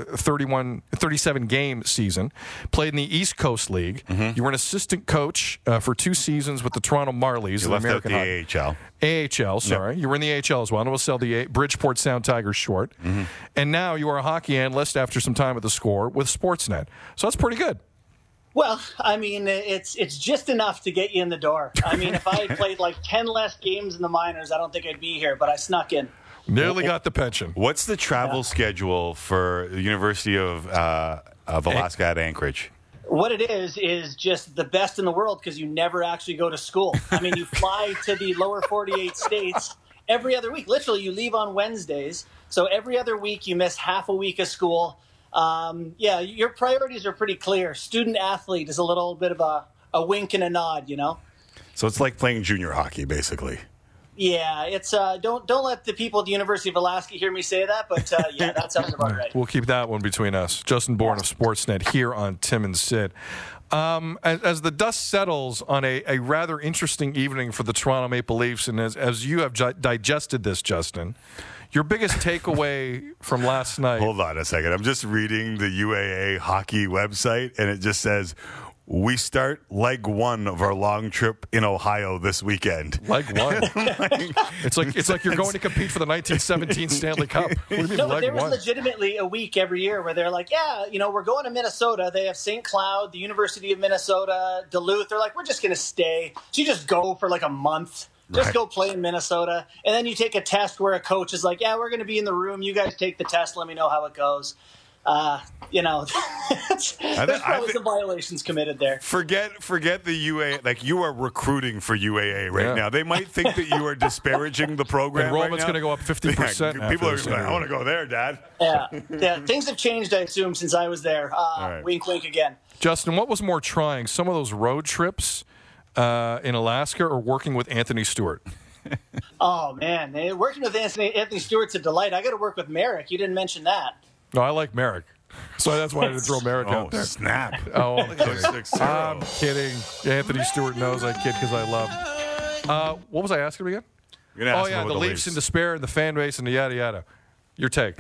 A: 37-game season. Played in the East Coast League. Mm-hmm. You were an assistant coach for 2 seasons with the Toronto Marlies.
B: You left American out the AHL.
A: AHL, sorry. Yep. You were in the AHL as well. And we'll sell the Bridgeport Sound Tigers short. Mm-hmm. And now you are a hockey analyst after some time at the Score with Sportsnet. So that's pretty good.
L: Well, I mean, it's just enough to get you in the door. I mean, if I had played like 10 less games in the minors, I don't think I'd be here, but I snuck in.
A: Nearly got the pension.
B: What's the travel schedule for the University of Alaska at Anchorage?
L: What it is just the best in the world because you never actually go to school. I mean, you fly to the lower 48 states every other week. Literally, you leave on Wednesdays. So every other week, you miss half a week of school. Your priorities are pretty clear. Student athlete is a little bit of a wink and a nod, you know?
B: So it's like playing junior hockey, basically.
L: Yeah, it's don't let the people at the University of Alaska hear me say that, but yeah, that sounds about right.
A: We'll keep that one between us. Justin Bourne of Sportsnet here on Tim and Sid. As the dust settles on a rather interesting evening for the Toronto Maple Leafs, and as you have digested this, Justin, your biggest takeaway from last night.
B: Hold on a second. I'm just reading the UAA hockey website, and it just says, we start leg 1 of our long trip in Ohio this weekend.
A: Leg 1? It's like you're going to compete for the 1917 Stanley Cup. What do you mean,
L: no,
A: leg
L: there was
A: 1?
L: legitimately a week every year where they're like, yeah, we're going to Minnesota. They have St. Cloud, the University of Minnesota, Duluth. They're like, we're just going to stay. So you just go for like a month. Just go play in Minnesota. And then you take a test where a coach is like, yeah, we're going to be in the room. You guys take the test. Let me know how it goes. There's probably some violations committed there.
B: Forget the UAA. Like, you are recruiting for UAA right now. They might think that you are disparaging the program.
A: Enrollment's going to go up 50%.
B: Yeah, people are like, I want to go there, Dad.
L: Yeah. Things have changed, I assume, since I was there. Right. Wink, wink again.
A: Justin, what was more trying? Some of those road trips in Alaska or working with Anthony Stewart?
L: Oh, man. Working with Anthony Stewart's a delight. I got to work with Merrick. You didn't mention that.
A: No, I like Merrick. So that's why I didn't throw Merrick out there.
B: Snap.
A: Oh, I'm kidding. Anthony Stewart knows I kid because I love. What was I asking again? The Leafs in despair and the fan base and the yada yada. Your take.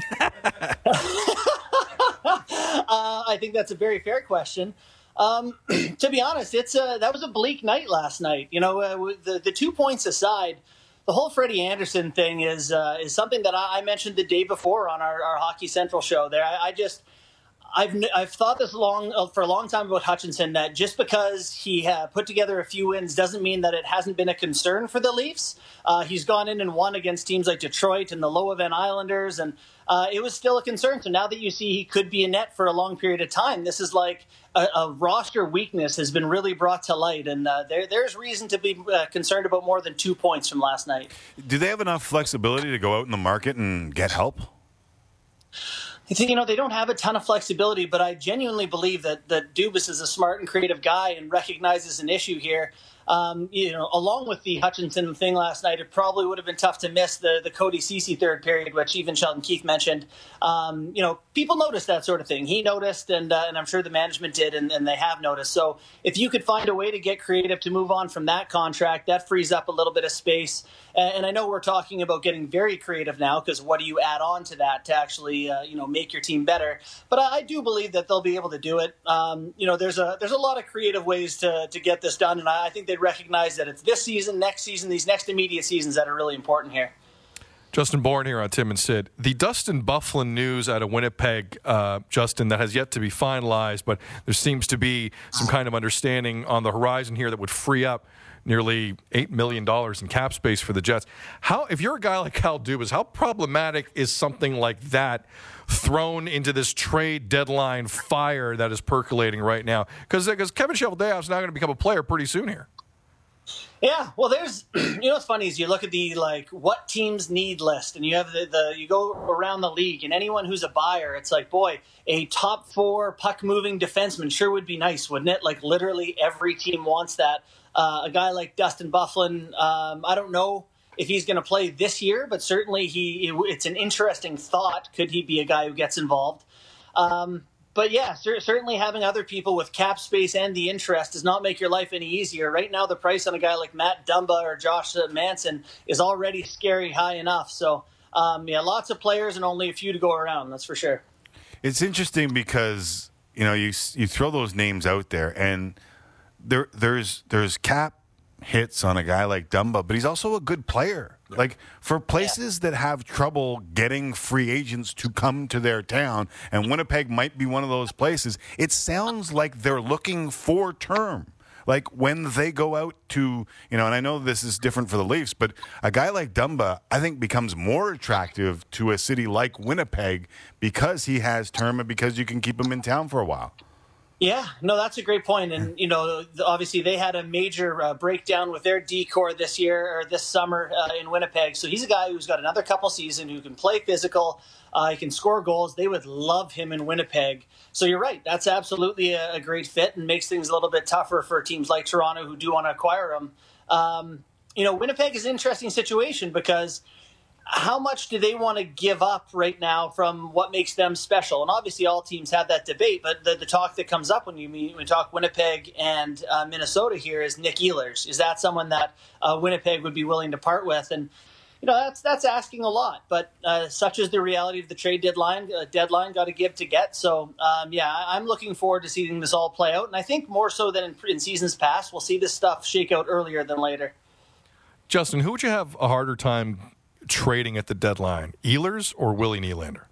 L: I think that's a very fair question. To be honest, that was a bleak night last night. The 2 points aside, the whole Freddie Anderson thing is something that I mentioned the day before on our Hockey Central show. There, I've thought this for a long time about Hutchinson, that just because he put together a few wins doesn't mean that it hasn't been a concern for the Leafs. He's gone in and won against teams like Detroit and the Low Event Islanders, and it was still a concern. So now that you see he could be a net for a long period of time, this is like a roster weakness has been really brought to light, and there's reason to be concerned about more than 2 points from last night.
B: Do they have enough flexibility to go out in the market and get help?
L: They don't have a ton of flexibility, but I genuinely believe that Dubas is a smart and creative guy and recognizes an issue here. Along with the Hutchinson thing last night, it probably would have been tough to miss the Cody Ceci third period, which even Sheldon Keefe mentioned. People notice that sort of thing. He noticed, and I'm sure the management did, and they have noticed. So if you could find a way to get creative to move on from that contract, that frees up a little bit of space. And I know we're talking about getting very creative now, because what do you add on to that to actually make your team better? But I do believe that they'll be able to do it. There's a lot of creative ways to get this done, and I think they recognize that it's this season, next season, these next immediate seasons that are really important here.
A: Justin Bourne here on Tim and Sid. The Dustin Byfuglien news out of Winnipeg, Justin, that has yet to be finalized, but there seems to be some kind of understanding on the horizon here that would free up nearly $8 million in cap space for the Jets. If you're a guy like Kyle Dubas, how problematic is something like that thrown into this trade deadline fire that is percolating right now? Because Kevin Cheveldayoff's now going to become a player pretty soon here.
L: Yeah, well, there's, what's funny is you look at the, what teams need list, and you have you go around the league, and anyone who's a buyer, it's like, boy, a top 4 puck-moving defenseman sure would be nice, wouldn't it? Like, literally every team wants that. A guy like Dustin Byfuglien, I don't know if he's going to play this year, but certainly it's an interesting thought. Could he be a guy who gets involved? But yeah, certainly having other people with cap space and the interest does not make your life any easier. Right now, the price on a guy like Matt Dumba or Josh Manson is already scary high enough. So, lots of players and only a few to go around. That's for sure.
B: It's interesting because you throw those names out there, and there's cap hits on a guy like Dumba, but he's also a good player. Like, for places that have trouble getting free agents to come to their town, and Winnipeg might be one of those places, it sounds like they're looking for term. Like, when they go out to, and I know this is different for the Leafs, but a guy like Dumba, I think, becomes more attractive to a city like Winnipeg because he has term and because you can keep him in town for a while.
L: Yeah, no, that's a great point. And, obviously they had a major breakdown with their D-core this summer in Winnipeg. So he's a guy who's got another couple seasons, who can play physical, he can score goals. They would love him in Winnipeg. So you're right. That's absolutely a great fit and makes things a little bit tougher for teams like Toronto who do want to acquire him. Winnipeg is an interesting situation because how much do they want to give up right now from what makes them special? And obviously all teams have that debate, but the talk that comes up when we talk Winnipeg and Minnesota here is Nick Ehlers. Is that someone that Winnipeg would be willing to part with? And, that's asking a lot, but such is the reality of the trade deadline. Got to give to get. So, I'm looking forward to seeing this all play out. And I think more so than in seasons past, we'll see this stuff shake out earlier than later.
A: Justin, who would you have a harder time trading at the deadline, Ehlers or Willie Nylander?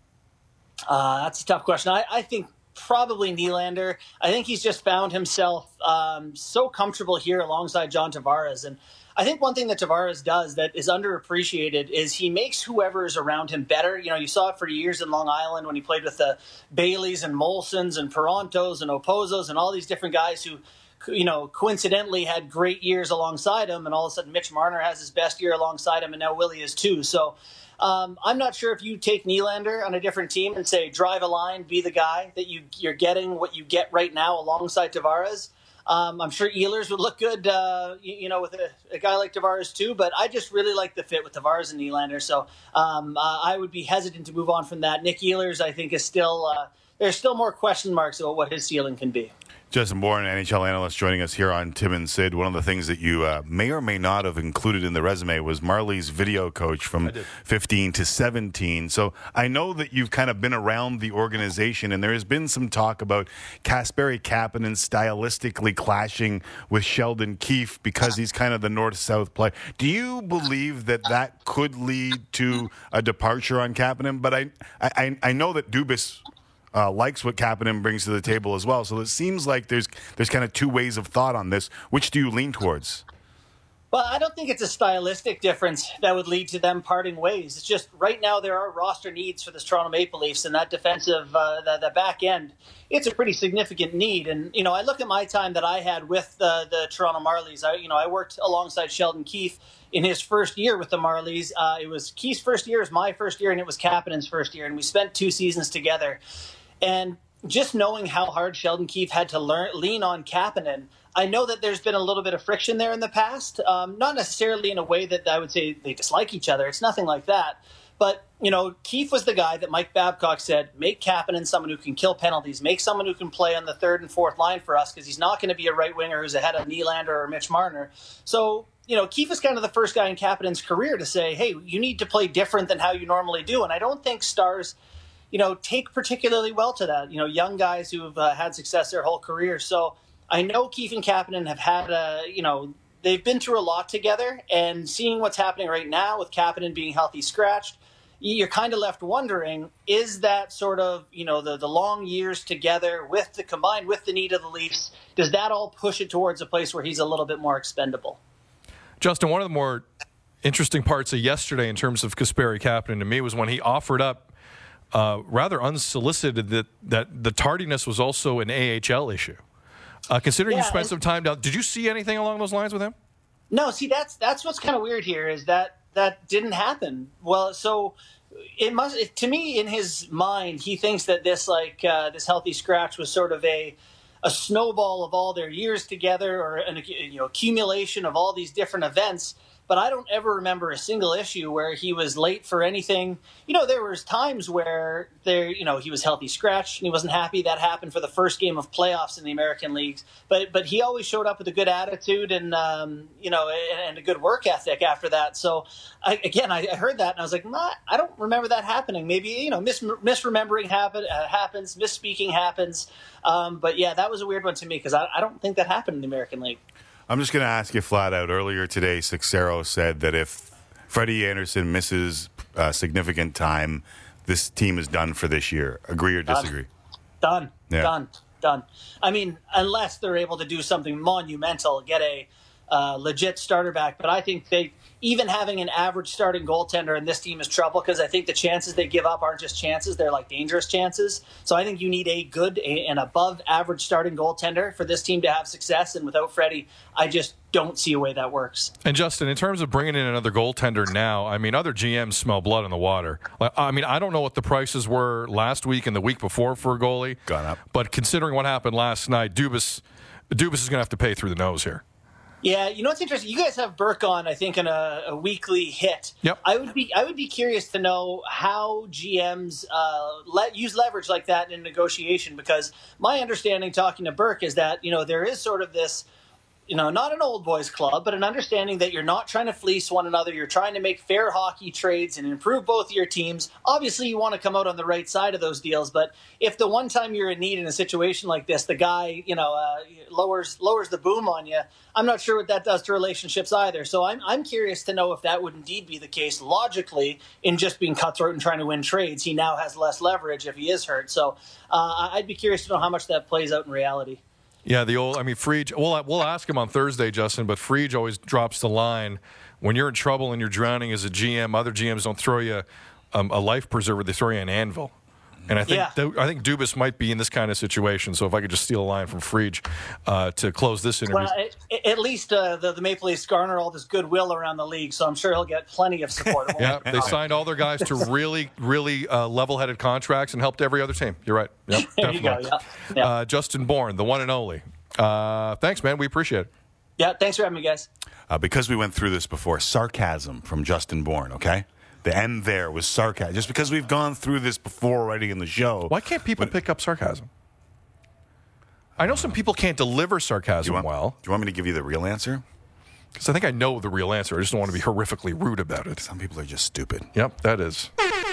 L: That's a tough question. I think probably Nylander. I think he's just found himself so comfortable here alongside John Tavares. And I think one thing that Tavares does that is underappreciated is he makes whoever is around him better. You saw it for years in Long Island when he played with the Baileys and Molsons and Perantos and Opozos and all these different guys who coincidentally had great years alongside him, and all of a sudden Mitch Marner has his best year alongside him, and now Willie is too. So I'm not sure if you take Nylander on a different team and say, drive a line, be the guy that you're getting what you get right now alongside Tavares. I'm sure Ehlers would look good, with a guy like Tavares too, but I just really like the fit with Tavares and Nylander. So I would be hesitant to move on from that. Nick Ehlers, I think, is still there's still more question marks about what his ceiling can be.
B: Justin Bourne, NHL analyst, joining us here on Tim and Sid. One of the things that you may or may not have included in the resume was Marley's video coach from 15 to 17. So I know that you've kind of been around the organization, and there has been some talk about Kasperi Kapanen stylistically clashing with Sheldon Keefe because he's kind of the north-south player. Do you believe that could lead to a departure on Kapanen? But I know that Dubas likes what Kapanen brings to the table as well. So it seems like there's kind of two ways of thought on this. Which do you lean towards?
L: Well, I don't think it's a stylistic difference that would lead to them parting ways. It's just right now there are roster needs for the Toronto Maple Leafs, and that defensive, the back end, it's a pretty significant need. And, I look at my time that I had with the Toronto Marlies. I worked alongside Sheldon Keefe in his first year with the Marlies. It was Keefe's first year, it was my first year, and it was Kapanen's first year. And we spent 2 seasons together. And just knowing how hard Sheldon Keefe had to lean on Kapanen, I know that there's been a little bit of friction there in the past, not necessarily in a way that I would say they dislike each other. It's nothing like that. But, Keefe was the guy that Mike Babcock said, make Kapanen someone who can kill penalties, make someone who can play on the third and fourth line for us, because he's not going to be a right winger who's ahead of Nylander or Mitch Marner. So, Keefe is kind of the first guy in Kapanen's career to say, hey, you need to play different than how you normally do. And I don't think stars take particularly well to that, young guys who have had success their whole career. So I know Keefe and Kapanen have had, they've been through a lot together, and seeing what's happening right now with Kapanen being healthy scratched, you're kind of left wondering, is that sort of, the long years together combined with the need of the Leafs, does that all push it towards a place where he's a little bit more expendable?
A: Justin, one of the more interesting parts of yesterday in terms of Kasperi Kapanen to me was when he offered up rather unsolicited that the tardiness was also an AHL issue. Considering you spent some time down, did you see anything along those lines with him?
L: No, see, that's what's kind of weird here is that didn't happen. Well, so to me, in his mind, he thinks that this this healthy scratch was sort of a snowball of all their years together, or an accumulation of all these different events. But I don't ever remember a single issue where he was late for anything. There was times where he was healthy scratch and he wasn't happy. That happened for the first game of playoffs in the American leagues. But he always showed up with a good attitude and a good work ethic after that. So I heard that and I was like, I don't remember that happening. Maybe misremembering happens, misspeaking happens. But yeah, that was a weird one to me because I don't think that happened in the American League.
B: I'm just going to ask you flat out. Earlier today, Sixero said that if Freddie Anderson misses significant time, this team is done for this year. Agree or disagree?
L: Done.
B: Yeah.
L: Done. I mean, unless they're able to do something monumental, get a legit starter back. But I think even having an average starting goaltender in this team is trouble because I think the chances they give up aren't just chances. They're like dangerous chances. So I think you need a good and above average starting goaltender for this team to have success. And without Freddie, I just don't see a way that works.
A: And Justin, in terms of bringing in another goaltender now, I mean, other GMs smell blood in the water. I mean, I don't know what the prices were last week and the week before for a goalie.
B: Gone up.
A: But considering what happened last night, Dubas is going to have to pay through the nose here.
L: Yeah, what's interesting? You guys have Burke on, I think, in a weekly hit.
A: Yep.
L: I would be curious to know how GMs use leverage like that in negotiation, because my understanding, talking to Burke, is that there is sort of this, not an old boys club, but an understanding that you're not trying to fleece one another. You're trying to make fair hockey trades and improve both your teams. Obviously, you want to come out on the right side of those deals, but if the one time you're in need in a situation like this, the guy, lowers the boom on you, I'm not sure what that does to relationships either. So I'm curious to know if that would indeed be the case logically in just being cutthroat and trying to win trades. He now has less leverage if he is hurt. So I'd be curious to know how much that plays out in reality.
A: Yeah, Friedge, we'll ask him on Thursday, Justin, but Friedge always drops the line, when you're in trouble and you're drowning as a GM, other GMs don't throw you a life preserver, they throw you an anvil. And I think Dubas might be in this kind of situation. So if I could just steal a line from Friedge to close this interview.
L: Well, at least the Maple Leafs garner all this goodwill around the league, so I'm sure he'll get plenty of support.
A: Yeah, they signed all their guys to really, really level-headed contracts and helped every other team. You're right. Yep,
L: there you go. Yeah.
A: Justin Bourne, the one and only. Thanks, man. We appreciate it.
L: Yeah, thanks for having me, guys.
B: Because we went through this before, sarcasm from Justin Bourne, okay? The end there was sarcasm. Just because we've gone through this before already in the show.
A: Why can't people pick up sarcasm? I know some people can't deliver sarcasm well.
B: Do you want me to give you the real answer?
A: Because I think I know the real answer. I just don't want to be horrifically rude about it.
B: Some people are just stupid.
A: Yep, that is.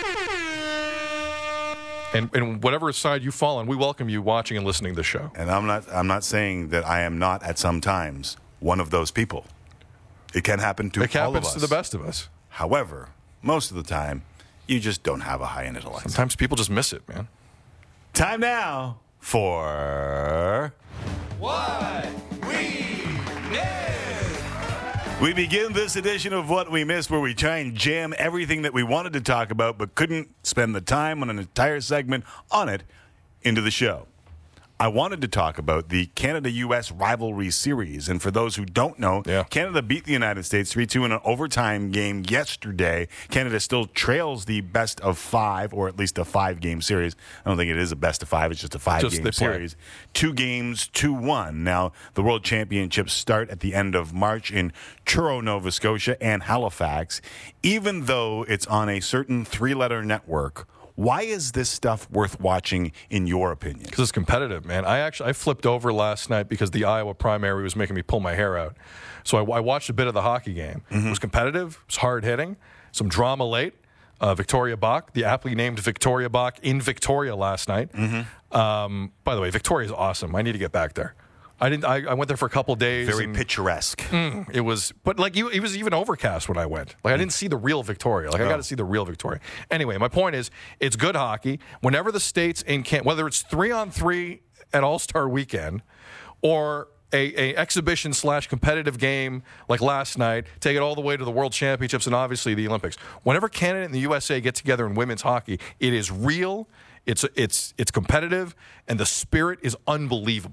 A: And whatever side you fall on, we welcome you watching and listening to the show.
B: And I'm not saying that I am not at some times one of those people. It can happen to all of us.
A: It happens to the best of us.
B: However, most of the time, you just don't have a high intellect.
A: Sometimes people just miss it, man.
B: Time now for
C: What We Missed.
B: We begin this edition of What We Missed, where we try and jam everything that we wanted to talk about but couldn't spend the time on an entire segment on it into the show. I wanted to talk about the Canada-U.S. rivalry series. And for those who don't know, Canada beat the United States 3-2 in an overtime game yesterday. Canada still trails the best of five, or at least a five-game series. I don't think it is a best of five. It's just a five-game series. 2 games, 2-1. Now, the World Championships start at the end of March in Truro, Nova Scotia, and Halifax. Even though it's on a certain three-letter network, why is this stuff worth watching, in your opinion?
A: Because it's competitive, man. I flipped over last night because the Iowa primary was making me pull my hair out. So I watched a bit of the hockey game. Mm-hmm. It was competitive. It was hard-hitting. Some drama late. Victoria Bach, the aptly named Victoria Bach, in Victoria last night. Mm-hmm. By the way, Victoria's awesome. I need to get back there. I went there for a couple of days.
B: Very picturesque.
A: It was, but it was even overcast when I went. I didn't see the real Victoria. I got to see the real Victoria. Anyway, my point is, it's good hockey. Whenever the states in Canada, whether it's 3-on-3 at All-Star Weekend or a exhibition / competitive game like last night, take it all the way to the World Championships and obviously the Olympics. Whenever Canada and the USA get together in women's hockey, it is real. It's competitive, and the spirit is unbelievable.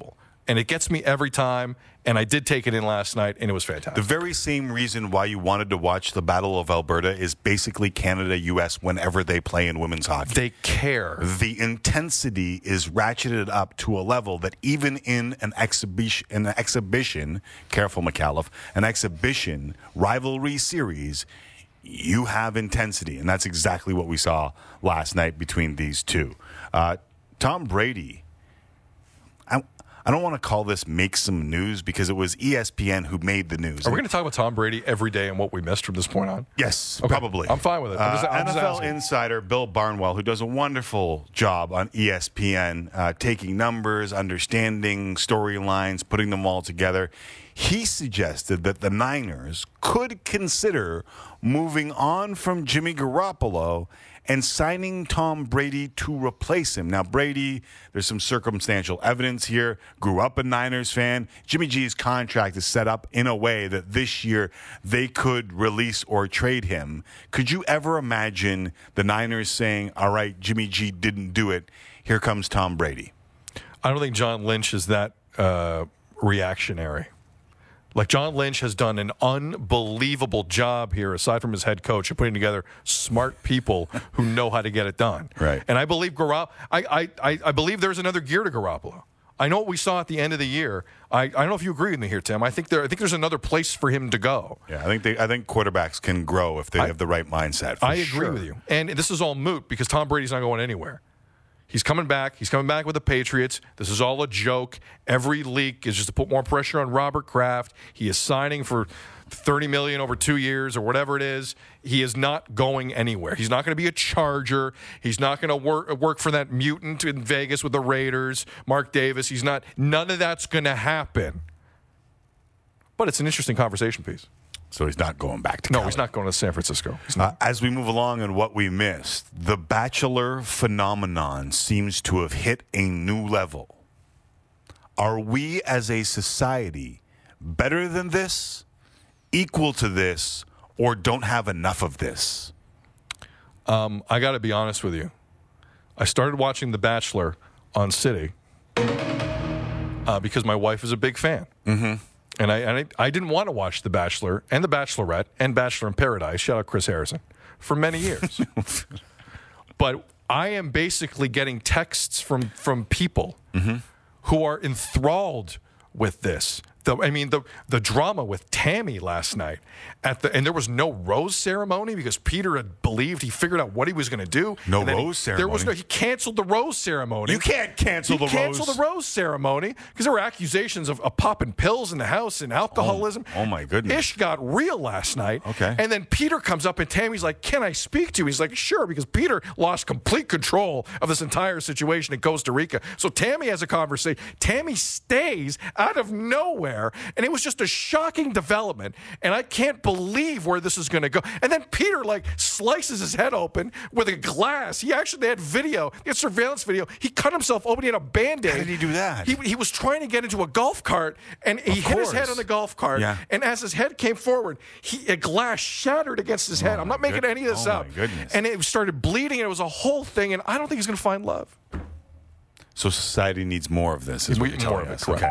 A: and it gets me every time. And I did take it in last night, and it was fantastic.
B: The very same reason why you wanted to watch the Battle of Alberta is basically Canada-U.S. whenever they play in women's hockey.
A: They care.
B: The intensity is ratcheted up to a level that even in an exhibition, careful McAuliffe, an exhibition rivalry series, you have intensity. And that's exactly what we saw last night between these two. Tom Brady, I don't want to call this make some news because it was ESPN who made the news.
A: Are we going to talk about Tom Brady every day and what we missed from this point on?
B: Yes,
A: okay.
B: Probably.
A: I'm fine with it.
B: NFL insider Bill Barnwell, who does a wonderful job on ESPN, taking numbers, understanding storylines, putting them all together. He suggested that the Niners could consider moving on from Jimmy Garoppolo and signing Tom Brady to replace him. Now, Brady, there's some circumstantial evidence here, grew up a Niners fan. Jimmy G's contract is set up in a way that this year they could release or trade him. Could you ever imagine the Niners saying, all right, Jimmy G didn't do it, here comes Tom Brady?
A: I don't think John Lynch is that reactionary. Like, John Lynch has done an unbelievable job here, aside from his head coach, of putting together smart people who know how to get it done.
B: Right.
A: And I believe I believe there's another gear to Garoppolo. I know what we saw at the end of the year. I don't know if you agree with me here, Tim. I think there's another place for him to go.
B: Yeah, I think quarterbacks can grow if they have the right mindset.
A: I agree with you. And this is all moot because Tom Brady's not going anywhere. He's coming back. He's coming back with the Patriots. This is all a joke. Every leak is just to put more pressure on Robert Kraft. He is signing for $30 million over 2 years or whatever it is. He is not going anywhere. He's not going to be a Charger. He's not going to work for that mutant in Vegas with the Raiders, Mark Davis. He's not. None of that's going to happen. But it's an interesting conversation piece.
B: So he's not going back to
A: No,
B: Cali.
A: he's not going to San Francisco.
B: As we move along and what we missed, the Bachelor phenomenon seems to have hit a new level. Are we as a society better than this, equal to this, or don't have enough of this?
A: I got to be honest with you. I started watching The Bachelor on City because my wife is a big fan.
B: Mm-hmm.
A: And I didn't want to watch The Bachelor and The Bachelorette and Bachelor in Paradise, shout out Chris Harrison, for many years. But I am basically getting texts from people who are enthralled with this. The drama with Tammy last night and there was no rose ceremony because Peter had believed he figured out what he was going to do.
B: No rose ceremony.
A: He canceled the rose ceremony.
B: You can't cancel the rose.
A: He canceled the rose ceremony because there were accusations of popping pills in the house and alcoholism.
B: Oh my goodness.
A: Ish got real last night.
B: Okay.
A: And then Peter comes up and Tammy's like, "Can I speak to you?" He's like, "Sure," because Peter lost complete control of this entire situation in Costa Rica. So Tammy has a conversation. Tammy stays out of nowhere, and it was just a shocking development. And I can't believe where this is going to go. And then Peter slices his head open with a glass. They had video. They had surveillance video. He cut himself open. He had a Band-Aid.
B: How did he do that?
A: He was trying to get into a golf cart, and he hit his head on the golf cart.
B: Yeah.
A: And as his head came forward, a glass shattered against his head. I'm not making any of this up.
B: Oh, my goodness.
A: And it started bleeding, and it was a whole thing, and I don't think he's going to find love.
B: So society needs more of this, is what you're telling us.
A: Correct.
B: Okay.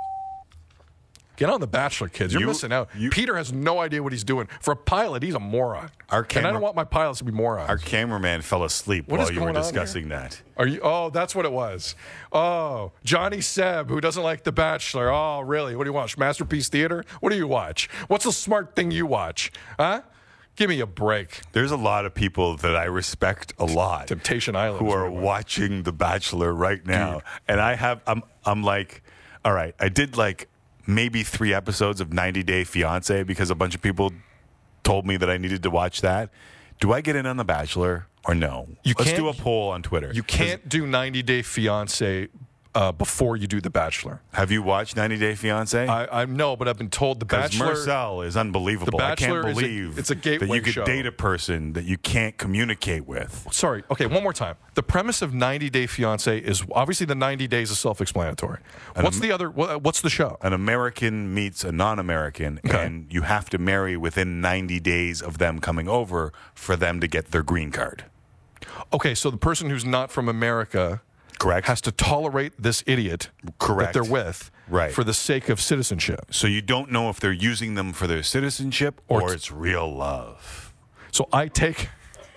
A: Get on The Bachelor, kids. You're missing out. Peter has no idea what he's doing. For a pilot, he's a moron. And I don't want my pilots to be morons.
B: Our cameraman fell asleep while you were discussing that.
A: Oh, that's what it was. Oh, Johnny Seb, who doesn't like The Bachelor. Oh, really? What do you watch? Masterpiece Theater? What do you watch? What's the smart thing you watch? Huh? Give me a break.
B: There's a lot of people that I respect a lot.
A: Temptation Island.
B: Who are watching The Bachelor right now. Dude. And I'm like, all right, I did maybe 3 episodes of 90 Day Fiance because a bunch of told me that I needed to watch that. Do I get in on The Bachelor or no? Let's do a poll on Twitter.
A: You can't do 90 Day Fiance before you do The Bachelor.
B: Have you watched 90 Day Fiance?
A: I know, but I've been told The Bachelor.
B: Marcel is unbelievable.
A: The Bachelor
B: I can't believe
A: it's a gateway
B: that you could
A: show.
B: date a person that you can't communicate with.
A: Sorry. Okay, one more time. The premise of 90 Day Fiance is obviously the 90 days is self-explanatory. What's the show?
B: An American meets a non-American, and you have to marry within 90 days of them coming over for them to get their green card.
A: Okay, so the person who's not from America...
B: Correct.
A: Has to tolerate this idiot that they're with for the sake of citizenship.
B: So you don't know if they're using them for their citizenship or it's real love.
A: So I take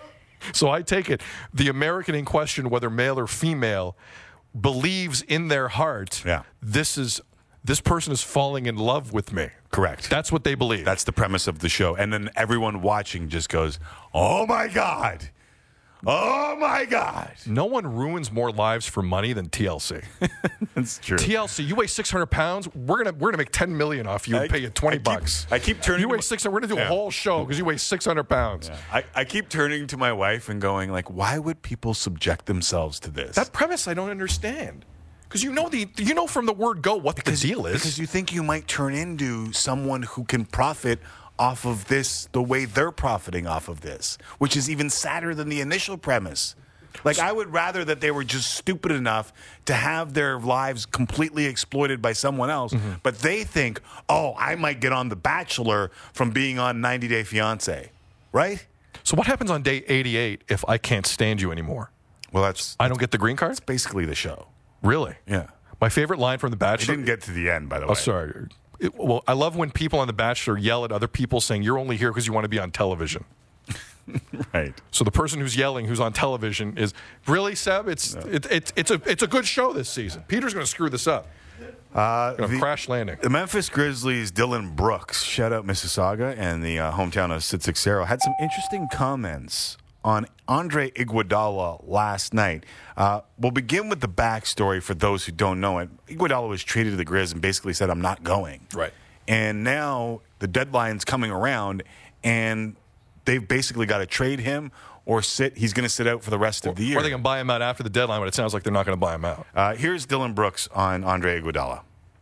A: it the American in question, whether male or female, believes in their heart this person is falling in love with me.
B: Correct.
A: That's what they believe.
B: That's the premise of the show. And then everyone watching just goes, oh, my God. Oh, my God.
A: No one ruins more lives for money than TLC.
B: That's true.
A: TLC, you weigh 600 pounds, we're gonna make $10 million off you and pay you $20.
B: I keep turning.
A: You weigh 600. We're gonna do a whole show because you weigh 600 pounds.
B: Yeah. I keep turning to my wife and going, like, why would people subject themselves to this?
A: That premise I don't understand. Because you know from the word go what the deal is.
B: Because you think you might turn into someone who can profit off of this the way they're profiting off of this, which is even sadder than the initial premise. Like, I would rather that they were just stupid enough to have their lives completely exploited by someone else, but they think, oh, I might get on The Bachelor from being on 90 Day Fiancé, right?
A: So what happens on day 88 if I can't stand you anymore?
B: Well,
A: I don't get the green card?
B: That's basically the show.
A: Really?
B: Yeah.
A: My favorite line from The Bachelor...
B: It didn't get to the end, by the way.
A: Oh, sorry. Well, I love when people on The Bachelor yell at other people saying, you're only here because you want to be on television.
B: Right.
A: So the person who's yelling, who's on television, is really, Seb. It's a good show this season. Peter's going to screw this up. Crash landing.
B: The Memphis Grizzlies' Dylan Brooks, shout out Mississauga and the hometown of Sid Sixero, had some interesting comments on Andre Iguodala last night. We'll begin with the backstory for those who don't know it. Iguodala was traded to the Grizz and basically said, I'm not going.
A: Right.
B: And now the deadline's coming around, and they've basically got to trade him or he's going to sit out for the rest of the year.
A: Or they can buy him out after the deadline, but it sounds like they're not going to buy him out.
B: Here's Dylan Brooks on Andre Iguodala.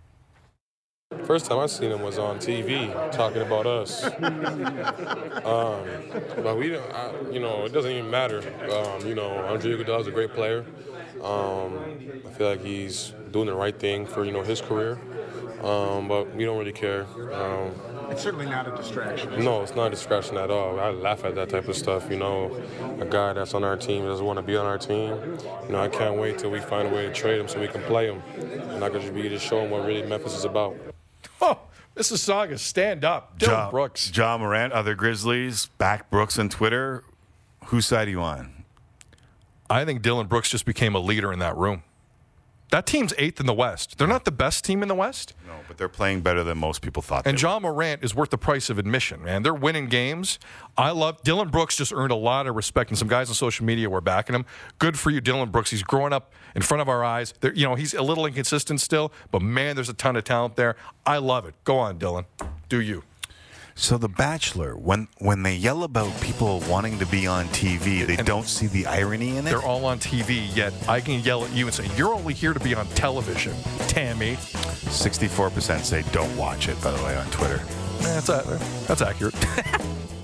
M: First time I seen him was on TV talking about us. But we don't, it doesn't even matter. Andre Iguodala's a great player. I feel like he's doing the right thing for, his career. But we don't really care.
N: It's certainly not a distraction.
M: No, it's not a distraction at all. I laugh at that type of stuff. A guy that's on our team doesn't want to be on our team. I can't wait till we find a way to trade him so we can play him. And I could be to show him what really Memphis is about.
A: Oh, Mississauga, stand up. Dylan Brooks.
B: Ja Morant, other Grizzlies, back Brooks on Twitter. Whose side are you on?
A: I think Dylan Brooks just became a leader in that room. That team's 8th in the West. They're not the best team in the West.
B: No, but they're playing better than most people thought.
A: And Ja Morant is worth the price of admission, man. They're winning games. Dylan Brooks just earned a lot of respect, and some guys on social media were backing him. Good for you, Dylan Brooks. He's growing up in front of our eyes. He's a little inconsistent still, but, man, there's a ton of talent there. I love it. Go on, Dylan. Do you.
B: So The Bachelor, when they yell about people wanting to be on TV, they don't see the irony in it?
A: They're all on TV, yet I can yell at you and say, you're only here to be on television, Tammy.
B: 64% say don't watch it, by the way, on Twitter.
A: That's accurate.